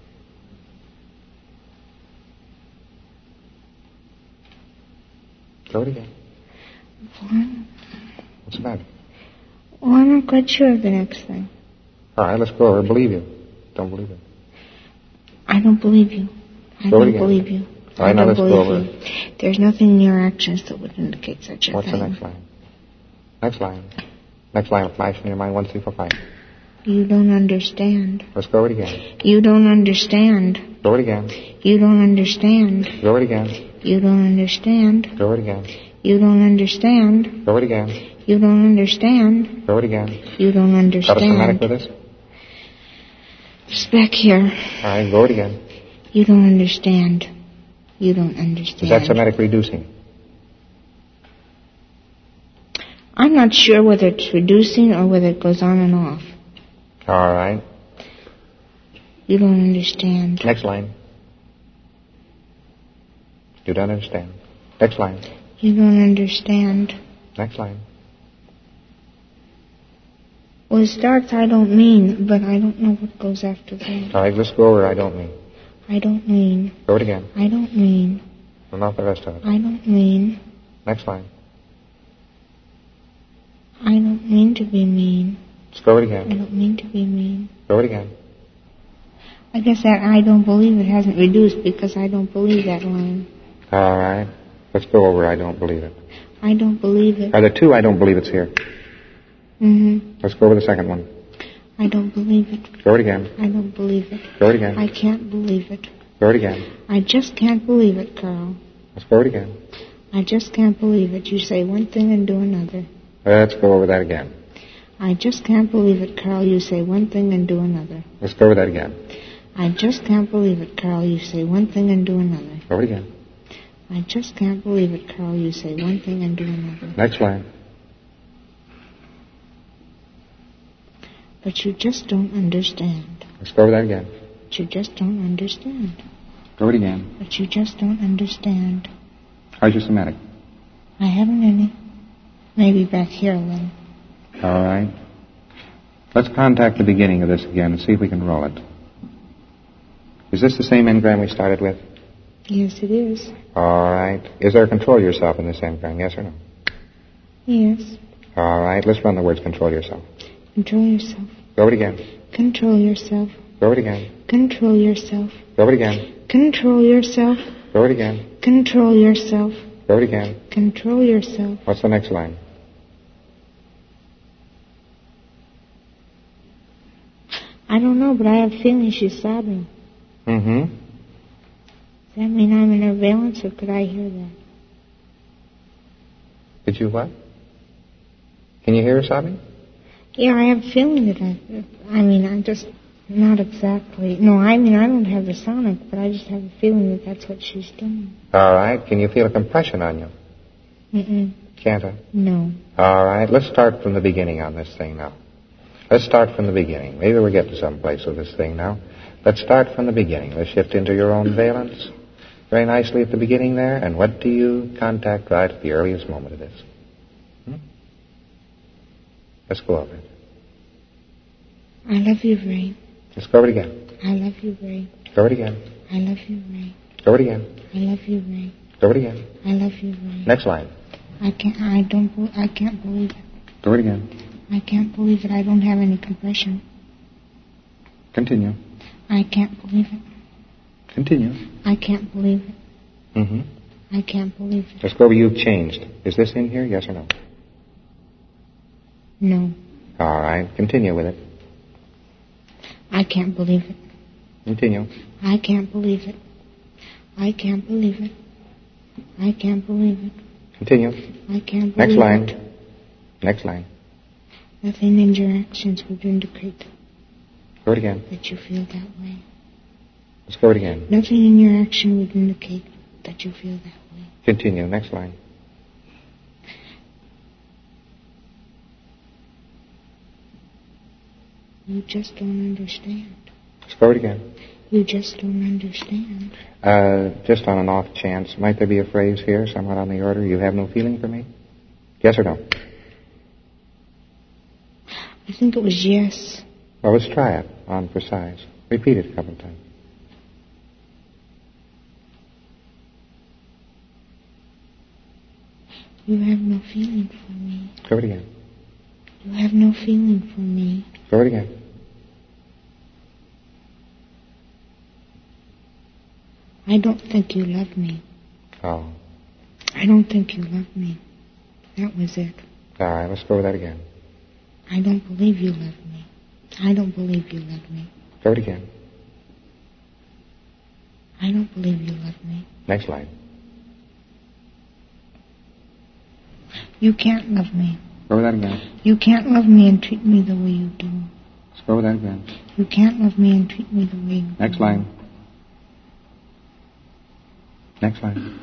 Speaker 2: Go over it again.
Speaker 3: What?
Speaker 2: What's the matter?
Speaker 3: Well, I'm not quite sure of the next thing.
Speaker 2: All right, let's go over it. Believe you. Don't believe it.
Speaker 3: I don't believe you. I
Speaker 2: Go over it
Speaker 3: don't
Speaker 2: again.
Speaker 3: believe you.
Speaker 2: All right,
Speaker 3: I
Speaker 2: now
Speaker 3: don't
Speaker 2: let's go
Speaker 3: believe
Speaker 2: over
Speaker 3: you.
Speaker 2: it.
Speaker 3: There's nothing in your actions that would indicate such a
Speaker 2: What's
Speaker 3: thing.
Speaker 2: the next line? Next line. Next line will flash in your mind. One, three, four, five.
Speaker 3: You don't understand.
Speaker 2: Let's go over it again.
Speaker 3: You don't understand.
Speaker 2: Go over it again.
Speaker 3: You don't understand.
Speaker 2: Go over it again.
Speaker 3: You don't understand.
Speaker 2: Go over it again.
Speaker 3: You don't understand.
Speaker 2: Go over it again.
Speaker 3: You don't understand.
Speaker 2: Go over it again.
Speaker 3: You don't
Speaker 2: Got a somatic
Speaker 3: understand.
Speaker 2: with us?
Speaker 3: Just back here.
Speaker 2: All right, go over it again.
Speaker 3: You don't understand. You don't understand.
Speaker 2: Is that somatic reducing?
Speaker 3: I'm not sure whether it's reducing or whether it goes on and off.
Speaker 2: All right.
Speaker 3: You don't understand.
Speaker 2: Next line. You don't understand. Next line.
Speaker 3: You don't understand.
Speaker 2: Next line.
Speaker 3: Well, it starts, I don't mean, but I don't know what goes after that.
Speaker 2: All right, let's go over I don't mean.
Speaker 3: I don't mean.
Speaker 2: Go over it again.
Speaker 3: I don't mean.
Speaker 2: Well, not the rest of it.
Speaker 3: I don't mean.
Speaker 2: Next line.
Speaker 3: I don't mean to be mean.
Speaker 2: Let's go over it
Speaker 3: I
Speaker 2: again.
Speaker 3: don't mean to be mean.
Speaker 2: Go over it again.
Speaker 3: I guess that I don't believe it hasn't reduced because I don't believe that line.
Speaker 2: All right. Let's go over I don't believe it.
Speaker 3: I don't believe it.
Speaker 2: Are there two I don't believe it's here?
Speaker 3: Mm-hmm.
Speaker 2: Let's go over the second one.
Speaker 3: I don't believe it.
Speaker 2: Go over it again.
Speaker 3: I don't believe it.
Speaker 2: Go over it again.
Speaker 3: I can't believe it.
Speaker 2: Go over it again.
Speaker 3: I just can't believe it, Carl.
Speaker 2: Let's go over it again.
Speaker 3: I just can't believe it. You say one thing and do another.
Speaker 2: Let's go over that again.
Speaker 3: I just can't believe it, Carl. You say one thing and do another.
Speaker 2: Let's go over that again.
Speaker 3: I just can't believe it, Carl. You say one thing and do another.
Speaker 2: Go over it again.
Speaker 3: I just can't believe it, Carl. You say one thing and do another.
Speaker 2: Next line.
Speaker 3: But you just don't understand.
Speaker 2: Let's go over that again.
Speaker 3: But you just don't understand.
Speaker 2: Go over it again.
Speaker 3: But you just don't understand.
Speaker 2: How's your somatic?
Speaker 3: I haven't any. Maybe back here a little.
Speaker 2: All right. Let's contact the beginning of this again and see if we can roll it. Is this the same engram we started with?
Speaker 3: Yes, it is.
Speaker 2: All right. Is there a control yourself in this engram, yes or no?
Speaker 3: Yes.
Speaker 2: All right. Let's run the words control yourself.
Speaker 3: Control yourself.
Speaker 2: Go over it again.
Speaker 3: Control yourself.
Speaker 2: Go over it again.
Speaker 3: Control yourself.
Speaker 2: Go over it again.
Speaker 3: Control yourself.
Speaker 2: Go over it again.
Speaker 3: Control yourself.
Speaker 2: Go it again.
Speaker 3: Control yourself.
Speaker 2: What's the next line?
Speaker 3: I don't know, but I have a feeling she's sobbing.
Speaker 2: Mm-hmm.
Speaker 3: Does that mean I'm in her valence, or could I hear that?
Speaker 2: Did you what? Can you hear her sobbing?
Speaker 3: Yeah, I have a feeling that I... I mean, I'm just not exactly... No, I mean, I don't have the sonic, but I just have a feeling that that's what she's doing.
Speaker 2: All right. Can you feel a compression on you?
Speaker 3: Mm-mm.
Speaker 2: Can't I?
Speaker 3: No.
Speaker 2: All right. Let's start from the beginning on this thing now. Let's start from the beginning. Maybe we're getting someplace with this thing now. Let's start from the beginning. Let's shift into your own valence. Very nicely at the beginning there. And what do you contact right at the earliest moment of this? Hmm? Let's go over it.
Speaker 3: I love you, Ray.
Speaker 2: Let's go over it again.
Speaker 3: I love you, Ray.
Speaker 2: Go over it again.
Speaker 3: I love you, Ray.
Speaker 2: Go over it again.
Speaker 3: I love you, Ray.
Speaker 2: Go over it again.
Speaker 3: I love you, Ray.
Speaker 2: Next line.
Speaker 3: I can't... I don't... be- I can't believe it.
Speaker 2: Go over it again.
Speaker 3: I can't believe it. I don't have any compression.
Speaker 2: Continue.
Speaker 3: I can't believe it.
Speaker 2: Continue.
Speaker 3: I can't believe it.
Speaker 2: Mm-hmm.
Speaker 3: I can't believe it.
Speaker 2: Let's go over you've changed. Is this in here, yes or no?
Speaker 3: No.
Speaker 2: All right. Continue with it.
Speaker 3: I can't believe it.
Speaker 2: Continue.
Speaker 3: I can't believe it. I can't believe it. I can't believe it.
Speaker 2: Continue.
Speaker 3: I can't believe
Speaker 2: Next line.
Speaker 3: it.
Speaker 2: Next line.
Speaker 3: Nothing in your actions would indicate
Speaker 2: Go it again.
Speaker 3: that you feel that way.
Speaker 2: Let's go it again.
Speaker 3: Nothing in your action would indicate that you feel that way.
Speaker 2: Continue. Next line.
Speaker 3: You just don't understand.
Speaker 2: Let's go it again.
Speaker 3: You just don't understand.
Speaker 2: Uh, just on an off chance, might there be a phrase here, somewhat on the order, you have no feeling for me? Yes or no?
Speaker 3: I think it was yes.
Speaker 2: Well, let's try it on for size. Repeat it a couple of times.
Speaker 3: You have no feeling for me.
Speaker 2: Go it again.
Speaker 3: You have no feeling for me.
Speaker 2: Go it again.
Speaker 3: I don't think you love me.
Speaker 2: Oh.
Speaker 3: I don't think you love me. That was it.
Speaker 2: All right, let's go with that again.
Speaker 3: I don't believe you love me. I don't believe you love me.
Speaker 2: Go it again.
Speaker 3: I don't believe you love me.
Speaker 2: Next line.
Speaker 3: You can't love me.
Speaker 2: Go with that again.
Speaker 3: You can't love me and treat me the way you do.
Speaker 2: Let's go with that again.
Speaker 3: You can't love me and treat me the way you do.
Speaker 2: Next line. Next line.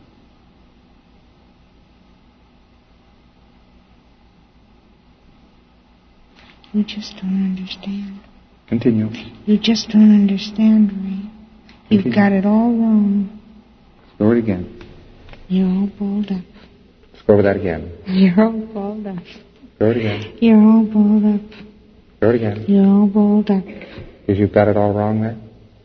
Speaker 3: You just don't understand.
Speaker 2: Continue.
Speaker 3: You just don't understand, Ray. You've
Speaker 2: Continue.
Speaker 3: got it all wrong.
Speaker 2: Let's go with it again.
Speaker 3: You're all balled up.
Speaker 2: Let's go with that again.
Speaker 3: You're all balled up.
Speaker 2: Go it again.
Speaker 3: You're all balled up.
Speaker 2: Go it again.
Speaker 3: You're all balled up.
Speaker 2: Because you've got it all wrong there.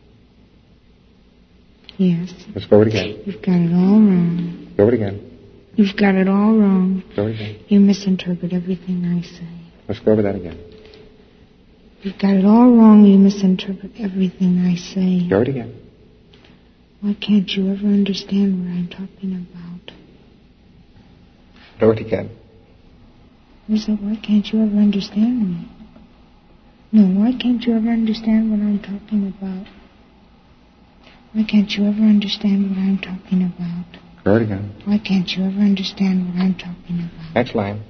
Speaker 3: Yes.
Speaker 2: Let's go with it again.
Speaker 3: You've got it all wrong.
Speaker 2: Go with it again.
Speaker 3: You've got it all wrong.
Speaker 2: Go with it again.
Speaker 3: You misinterpret everything I say.
Speaker 2: Let's go with that again.
Speaker 3: You've got it all wrong. You misinterpret everything I say.
Speaker 2: Go it again.
Speaker 3: Why can't you ever understand what I'm talking about?
Speaker 2: Go it again.
Speaker 3: I said, why can't you ever understand me? No, why can't you ever understand what I'm talking about? Why can't you ever understand what I'm talking about?
Speaker 2: Go it again.
Speaker 3: Why can't you ever understand what I'm talking about?
Speaker 2: Next line.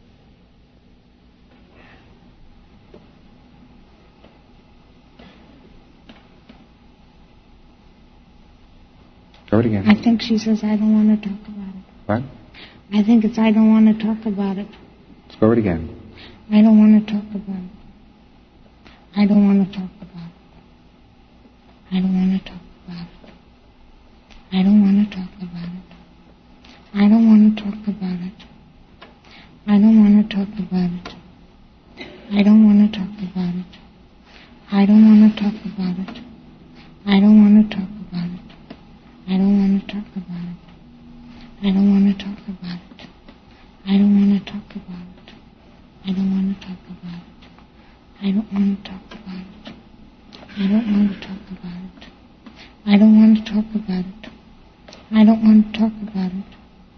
Speaker 2: Go it again.
Speaker 3: I think she says, I don't want to talk about it.
Speaker 2: What?
Speaker 3: I think it's, I don't want to talk about it.
Speaker 2: Let's go it again.
Speaker 3: I don't want to talk about it. I don't want to talk about it. I don't want to talk about it. I don't want to talk about it. I don't want to talk about it. I don't want to talk about it. I don't want to talk about it. I don't want to talk about it. I don't want to talk about it. I don't want to talk about it. I don't want to talk about it. I don't want to talk about it. I don't want to talk about it. I don't want to talk about it. I don't want to talk about it. I don't want to talk about it. I don't want to talk about it.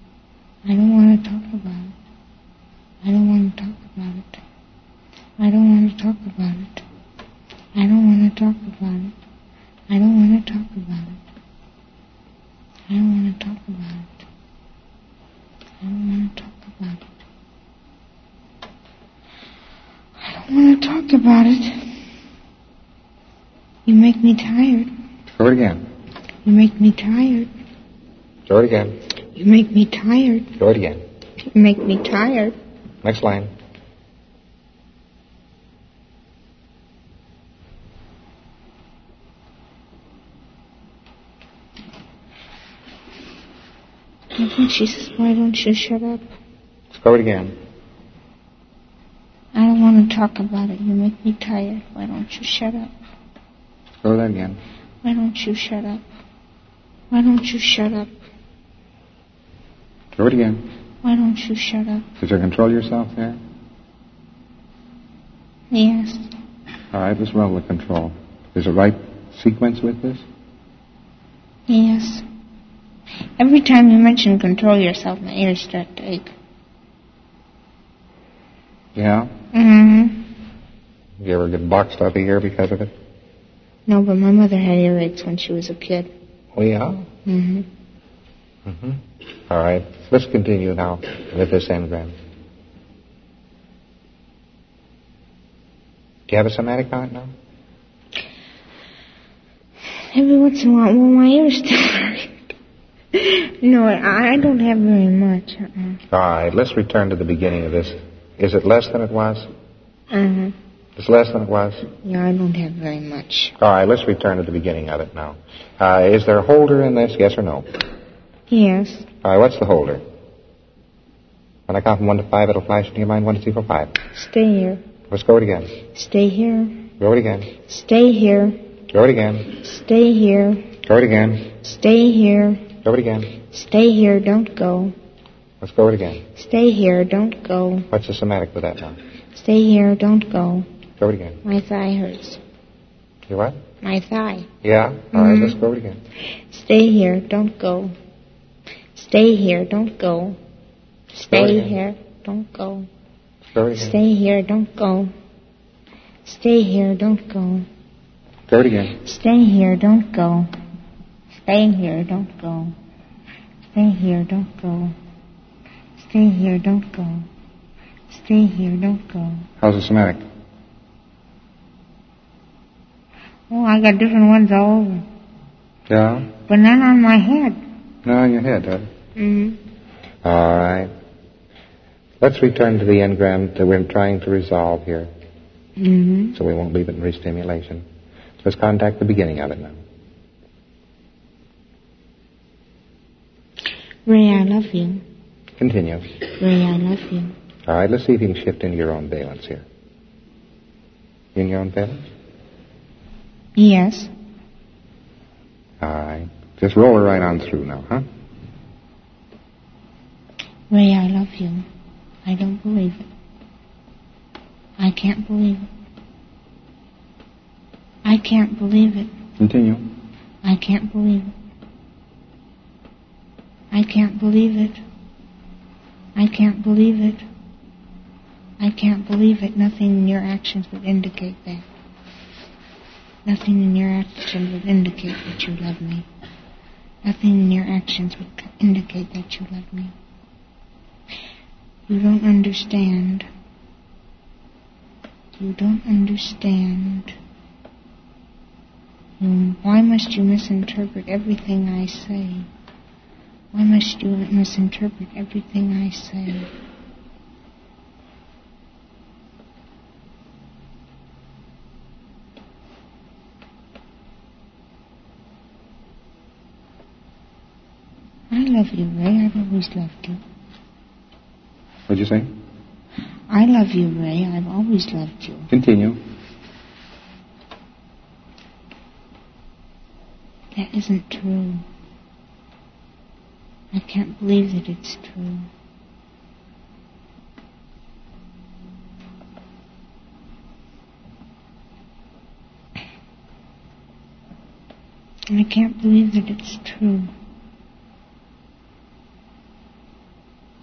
Speaker 3: I don't want to talk about it. I don't want to talk about it. I don't want to talk about it. I don't want to talk about it. I don't want to talk about it. I don't want to talk about it. I don't want to talk about it. I don't want to talk about it. You make me tired.
Speaker 2: Go it again.
Speaker 3: You make me tired.
Speaker 2: Go it again.
Speaker 3: You make me tired.
Speaker 2: Go it again.
Speaker 3: You make me tired.
Speaker 2: Next line.
Speaker 3: I think she says, why don't you shut up?
Speaker 2: Go it again.
Speaker 3: I don't want to talk about it. You make me tired. Why don't you shut up?
Speaker 2: Go that again.
Speaker 3: Why don't you shut up? Why don't you shut up?
Speaker 2: Go it again.
Speaker 3: Why don't you shut up?
Speaker 2: Did you control yourself there?
Speaker 3: Yes.
Speaker 2: All right, let's roll the control. Is the right sequence with this?
Speaker 3: Yes. Every time you mention control yourself, my ears start to ache.
Speaker 2: Yeah?
Speaker 3: Mm-hmm.
Speaker 2: You ever get boxed up a ear because of it?
Speaker 3: No, but my mother had earaches when she was a kid.
Speaker 2: Oh, yeah?
Speaker 3: Mm-hmm.
Speaker 2: Mm-hmm. All right, let's continue now with this engram. Do you have a somatic on it now?
Speaker 3: Every once in a while, well, my ears still hurt. No, I don't have very much. Uh-uh.
Speaker 2: All right, let's return to the beginning of this. Is it less than it was?
Speaker 3: Uh-huh.
Speaker 2: It's less than it was?
Speaker 3: Yeah, I don't have very much.
Speaker 2: All right, let's return to the beginning of it now. Uh, is there a holder in this, yes or no?
Speaker 3: Yes.
Speaker 2: All right, what's the holder? When I count from one to five, it'll flash into your mind one, two, three, four, five.
Speaker 3: Stay here.
Speaker 2: Let's go it again.
Speaker 3: Stay here.
Speaker 2: Go it again.
Speaker 3: Stay here.
Speaker 2: Go it again.
Speaker 3: Stay here.
Speaker 2: Go it again.
Speaker 3: Stay here.
Speaker 2: Go it again.
Speaker 3: Stay here, don't go.
Speaker 2: Let's go it again.
Speaker 3: Stay here, don't go.
Speaker 2: What's the somatic with that now?
Speaker 3: Stay here, don't go.
Speaker 2: Go it again.
Speaker 3: My thigh hurts.
Speaker 2: You what?
Speaker 3: My thigh.
Speaker 2: Yeah? All
Speaker 3: Mm-hmm.
Speaker 2: right, let's go it again.
Speaker 3: Stay here, don't go. Stay here, don't go. Stay here, don't go.
Speaker 2: Go it again.
Speaker 3: Stay here, don't go. Stay here, don't go.
Speaker 2: Go it again.
Speaker 3: Stay here, don't go. Stay here, don't go. Stay here, don't go. Stay here, don't go. Stay here, don't go.
Speaker 2: How's the somatic?
Speaker 3: Oh, I got different ones all over.
Speaker 2: Yeah?
Speaker 3: But none on my head.
Speaker 2: No, in your head, huh?
Speaker 3: Mm-hmm.
Speaker 2: All right. Let's return to the engram that we're trying to resolve here,
Speaker 3: Mm-hmm.
Speaker 2: so we won't leave it in restimulation. Let's contact the beginning of it now.
Speaker 3: Ray, I love you.
Speaker 2: Continue.
Speaker 3: Ray, I love you.
Speaker 2: All right, let's see if you can shift into your own valence here. In your own valence?
Speaker 3: Yes.
Speaker 2: All right. Just roll it right on through now, huh?
Speaker 3: Ray, I love you. I don't believe it. I can't believe it. I can't believe it.
Speaker 2: Continue.
Speaker 3: I can't believe it. I can't believe it. I can't believe it. I can't believe it. Nothing in your actions would indicate that. Nothing in your actions would indicate that you love me. Nothing in your actions would indicate that you love me. You don't understand. You don't understand. You, why must you misinterpret everything I say? Why must you misinterpret everything I say? I love you, Ray. I've always loved you.
Speaker 2: What'd you say?
Speaker 3: I love you, Ray. I've always loved you.
Speaker 2: Continue.
Speaker 3: That isn't true. I can't believe that it's true. I can't believe that it's true.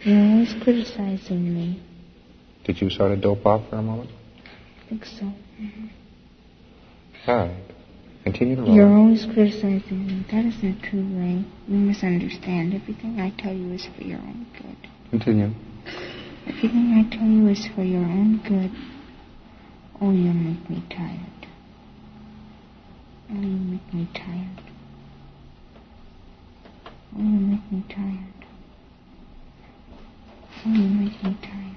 Speaker 3: You're always criticizing me.
Speaker 2: Did you sort of dope off for a moment?
Speaker 3: I think so. Mm-hmm.
Speaker 2: All right. Continue to roll.
Speaker 3: You're always criticizing me. That isn't true, Ray. You misunderstand. Everything I tell you is for your own good.
Speaker 2: Continue.
Speaker 3: Everything I tell you is for your own good. Oh, you make me tired. Oh, you make me tired. Oh, you make me tired. Oh, you make me tired.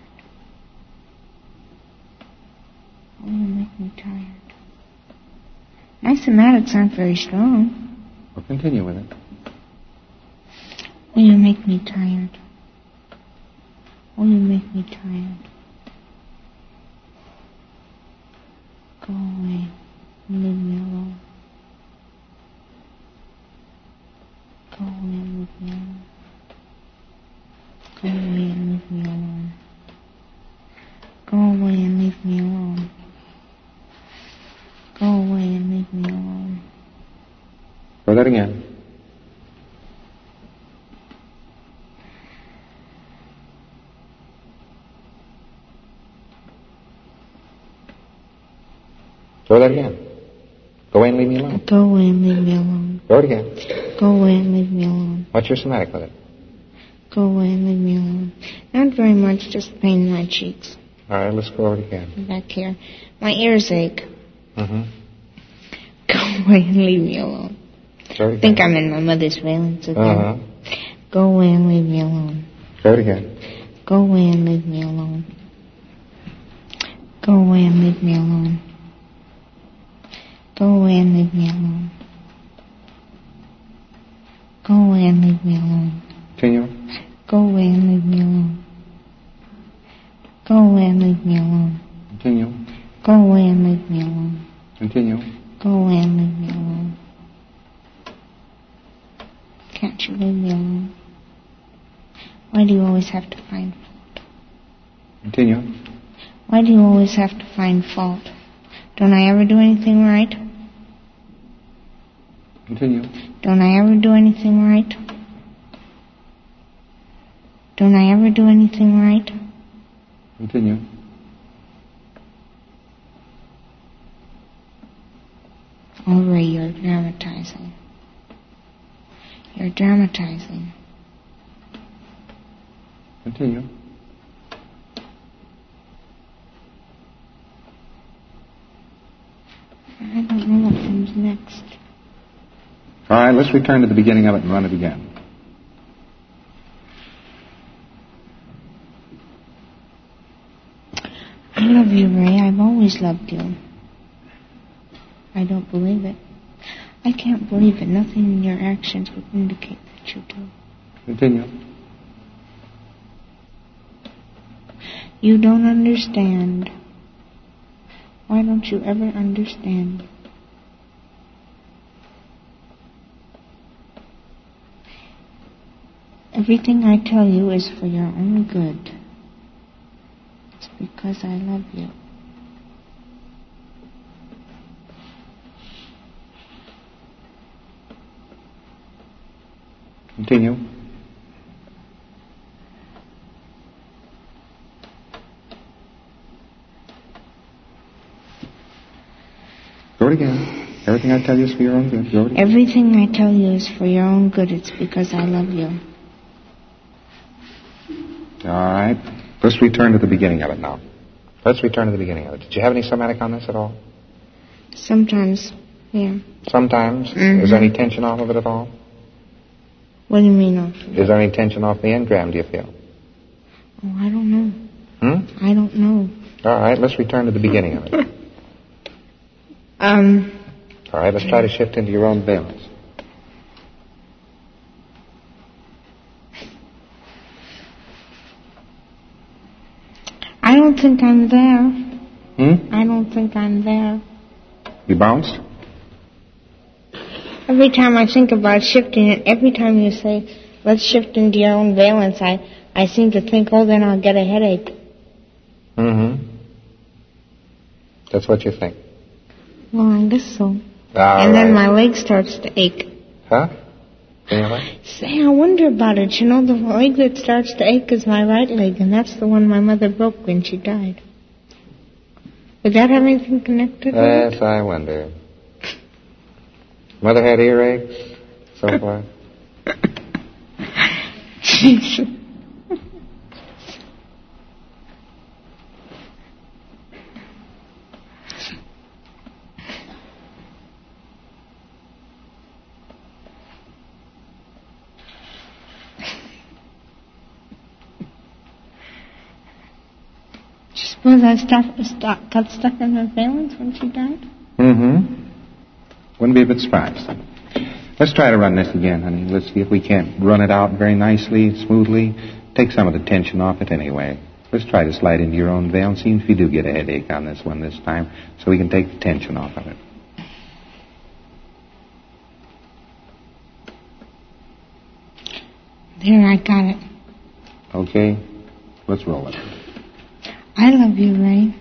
Speaker 3: Oh, you make me tired. My somatics aren't very strong.
Speaker 2: Well, continue with it.
Speaker 3: Oh, you make me tired. Oh, you make me tired. Go away and leave me alone. Go away and leave me alone. Go away and leave me alone. Go away and leave me alone. Go away and leave me alone.
Speaker 2: Try that again. Try that again. Go away and leave me alone.
Speaker 3: Go away and leave me alone.
Speaker 2: Go it again.
Speaker 3: Go away and leave me alone.
Speaker 2: What's your somatic with it?
Speaker 3: Go away and leave me alone. Not very much, just pain in my cheeks.
Speaker 2: All right, let's go over it again.
Speaker 3: Back here. My ears ache.
Speaker 2: Mm-hmm.
Speaker 3: Go away and leave me alone.
Speaker 2: Go it again.
Speaker 3: I think I'm in my mother's valence again.
Speaker 2: Uh-huh.
Speaker 3: Go away and leave me alone.
Speaker 2: Go it again.
Speaker 3: Go away and leave me alone. Go away and leave me alone. Go away and leave me alone. Go away and leave me alone.
Speaker 2: Continue.
Speaker 3: Go away and leave me alone. Go away and leave me alone.
Speaker 2: Continue.
Speaker 3: Go away and leave me alone.
Speaker 2: Continue.
Speaker 3: Go away and leave me alone. Can't you leave me alone? Why do you always have to find fault?
Speaker 2: Continue.
Speaker 3: Why do you always have to find fault? Don't I ever do anything right?
Speaker 2: Continue.
Speaker 3: Don't I ever do anything right? Don't I ever do anything right?
Speaker 2: Continue.
Speaker 3: Oh, Ray, you're dramatizing. You're dramatizing.
Speaker 2: Continue.
Speaker 3: I don't know what comes next.
Speaker 2: All right, let's return to the beginning of it and run it again.
Speaker 3: I love you, Ray. I've always loved you. I don't believe it. I can't believe it. Nothing in your actions would indicate that you do.
Speaker 2: Continue.
Speaker 3: You don't understand. Why don't you ever understand? Everything I tell you is for your own good. It's because I love you.
Speaker 2: Continue. Go it again. Everything I tell you is for your own good. Go it again.
Speaker 3: Everything I tell you is for your own good. It's because I love you.
Speaker 2: All right. Let's return to the beginning of it now. Let's return to the beginning of it. Did you have any somatic on this at all?
Speaker 3: Sometimes, yeah.
Speaker 2: Sometimes.
Speaker 3: Mm-hmm.
Speaker 2: Is there any tension off of it at all?
Speaker 3: What do you mean off of it?
Speaker 2: Is there any tension off the engram, do you feel?
Speaker 3: Oh, I don't know.
Speaker 2: Hmm?
Speaker 3: I don't know.
Speaker 2: All right, let's return to the beginning of it.
Speaker 3: um...
Speaker 2: All right, let's try to shift into your own valence.
Speaker 3: I don't think I'm there.
Speaker 2: Hmm?
Speaker 3: I don't think I'm there.
Speaker 2: You bounced?
Speaker 3: Every time I think about shifting it, every time you say, let's shift into your own valence, I, I seem to think, oh, then I'll get a headache.
Speaker 2: Mm-hmm. That's what you think.
Speaker 3: Well, I guess so.
Speaker 2: All
Speaker 3: and then
Speaker 2: right.
Speaker 3: my leg starts to ache.
Speaker 2: Huh? Really?
Speaker 3: Say, I wonder about it. You know, the leg that starts to ache is my right leg, and that's the one my mother broke when she died. Would that have anything connected with it?
Speaker 2: Yes, I wonder. Mother had earaches, so forth.
Speaker 3: Suppose I stuck, stuck, got stuck in her valence when she died?
Speaker 2: Mm-hmm. Wouldn't be a bit surprised. Let's try to run this again, honey. Let's see if we can't run it out very nicely, smoothly. Take some of the tension off it anyway. Let's try to slide into your own veil and see if you do get a headache on this one this time, so we can take the tension off of it.
Speaker 3: There, I got it.
Speaker 2: Okay, let's roll it.
Speaker 3: I love you, Ray.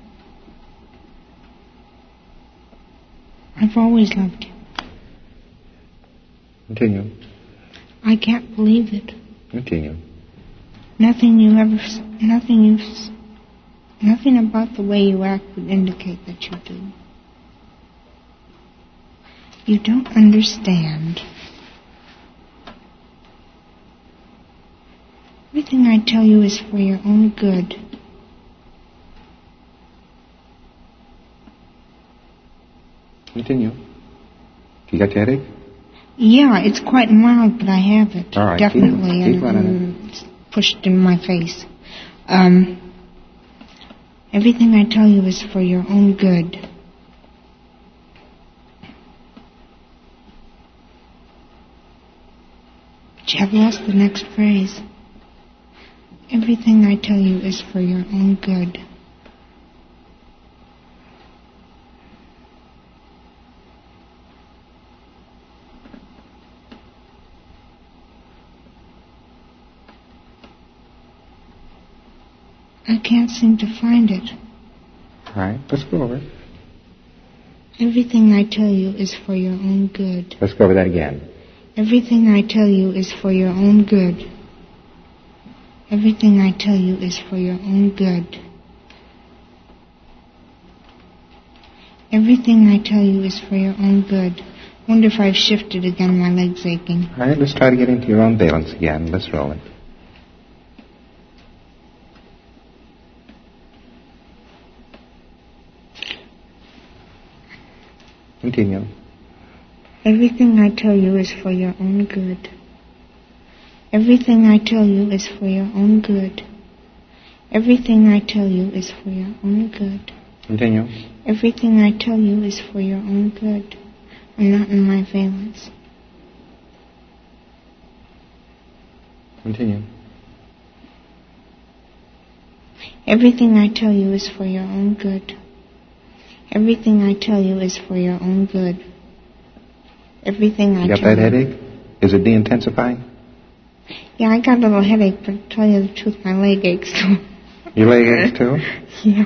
Speaker 3: I've always loved you.
Speaker 2: Continue.
Speaker 3: I can't believe it.
Speaker 2: Continue.
Speaker 3: Nothing you ever, nothing you, nothing about the way you act would indicate that you do. You don't understand. Everything I tell you is for your own good.
Speaker 2: Continue. You got your headache?
Speaker 3: Yeah, it's quite mild, but I have it.
Speaker 2: All right,
Speaker 3: definitely,
Speaker 2: keep, keep
Speaker 3: and,
Speaker 2: running
Speaker 3: and it's pushed in my face. Um, everything I tell you is for your own good. But you have lost the next phrase. Everything I tell you is for your own good. I can't seem to find it.
Speaker 2: All right, let's go over it.
Speaker 3: Everything I tell you is for your own good.
Speaker 2: Let's go over that again.
Speaker 3: Everything I tell you is for your own good. Everything I tell you is for your own good. Everything I tell you is for your own good. Wonder if I've shifted again, my leg's aching.
Speaker 2: All right, let's try to get into your own valence again. Let's roll it. Continue.
Speaker 3: Everything I tell you is for your own good. Everything I tell you is for your own good. Everything I tell you is for your own good.
Speaker 2: Continue.
Speaker 3: Everything I tell you is for your own good. I'm not in my valence.
Speaker 2: Continue.
Speaker 3: Everything I tell you is for your own good. Everything I tell you is for your own good. Everything I
Speaker 2: You got
Speaker 3: tell
Speaker 2: that
Speaker 3: you...
Speaker 2: headache? Is it de-intensifying?
Speaker 3: Yeah, I got a little headache, but to tell you the truth, my leg aches too.
Speaker 2: Your leg aches too?
Speaker 3: Yeah.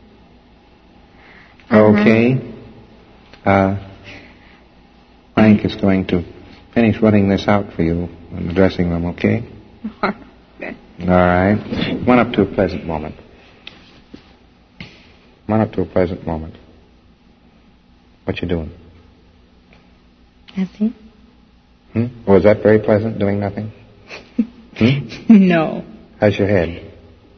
Speaker 2: Okay. Uh, Frank is going to finish running this out for you in the dressing room, okay? All right. Come on up to a pleasant moment. Come on up to a pleasant moment. What you doing?
Speaker 3: Nothing.
Speaker 2: Hmm? Was that very pleasant, doing nothing? Hmm?
Speaker 3: No.
Speaker 2: How's your head?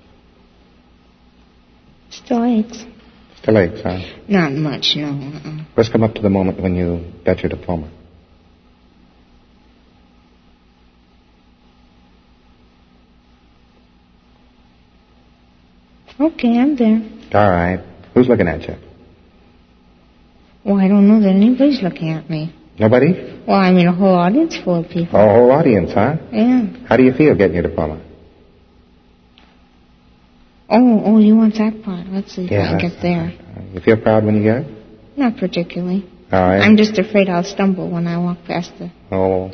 Speaker 3: Still aches.
Speaker 2: Still aches, huh?
Speaker 3: Not much, no. Uh-uh.
Speaker 2: Let's come up to the moment when you got your diploma.
Speaker 3: Okay, I'm there.
Speaker 2: All right. Who's looking at you?
Speaker 3: Well, I don't know that anybody's looking at me.
Speaker 2: Nobody?
Speaker 3: Well, I mean a whole audience full of people.
Speaker 2: Oh, a whole audience, huh?
Speaker 3: Yeah.
Speaker 2: How do you feel getting your diploma?
Speaker 3: Oh, oh, you want that part? Let's see if
Speaker 2: Yeah,
Speaker 3: I get there.
Speaker 2: You feel proud when you get it?
Speaker 3: Not particularly.
Speaker 2: All right.
Speaker 3: I'm just afraid I'll stumble when I walk past the...
Speaker 2: Oh.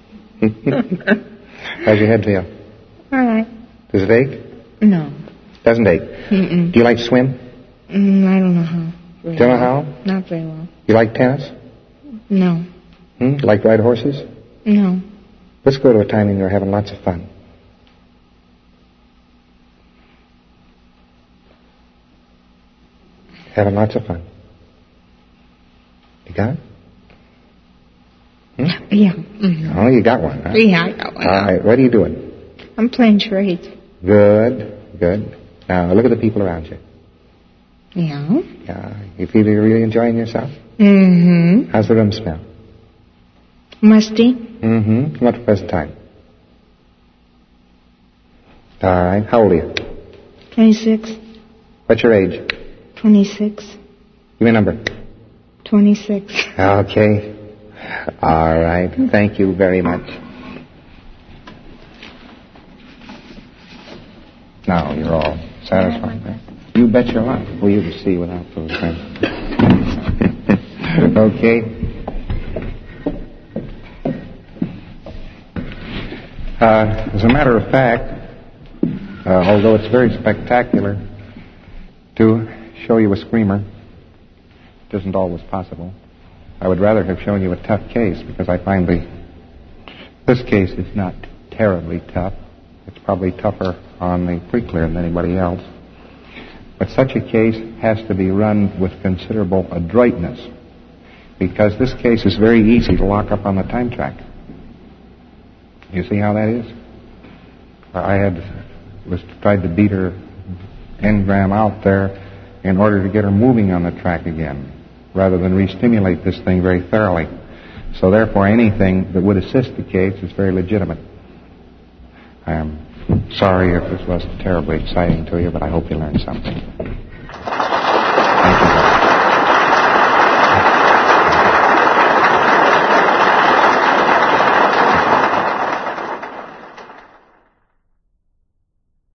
Speaker 2: How's your head feel?
Speaker 3: All right.
Speaker 2: Does it ache?
Speaker 3: No.
Speaker 2: Doesn't ache.
Speaker 3: Mm-mm.
Speaker 2: Do you like to swim?
Speaker 3: Mm, I don't know how. Very
Speaker 2: Do you know
Speaker 3: well.
Speaker 2: how?
Speaker 3: Not very well.
Speaker 2: You like tennis?
Speaker 3: No.
Speaker 2: Hmm? You like to ride horses?
Speaker 3: No.
Speaker 2: Let's go to a time when you're having lots of fun. Having lots of fun. You got it? Hmm?
Speaker 3: Yeah. Mm-hmm.
Speaker 2: Oh, you got one, huh?
Speaker 3: Yeah, I got one.
Speaker 2: All right, what are you doing?
Speaker 3: I'm playing charades.
Speaker 2: Good, good. Now, look at the people around you.
Speaker 3: Yeah.
Speaker 2: Yeah, you feel you're really enjoying yourself?
Speaker 3: Mm-hmm.
Speaker 2: How's the room smell?
Speaker 3: Musty.
Speaker 2: Mm-hmm. Come up to present time. All right, how old are you?
Speaker 3: twenty-six.
Speaker 2: What's your age?
Speaker 3: twenty-six.
Speaker 2: Give me a number.
Speaker 3: twenty-six.
Speaker 2: Okay. All right, thank you very much. Now you're all satisfied, right? You bet your life. Well, you can see without those things. Okay. Uh, as a matter of fact, uh, although it's very spectacular to show you a screamer, it isn't always possible. I would rather have shown you a tough case because I find the this case is not terribly tough. It's probably tougher on the pre-clear than anybody else. But such a case has to be run with considerable adroitness because this case is very easy to lock up on the time track. You see how that is? I had was tried to beat her engram out there in order to get her moving on the track again, rather than re-stimulate this thing very thoroughly. So therefore, anything that would assist the case is very legitimate. I am sorry if this wasn't terribly exciting to you, but I hope you learned something.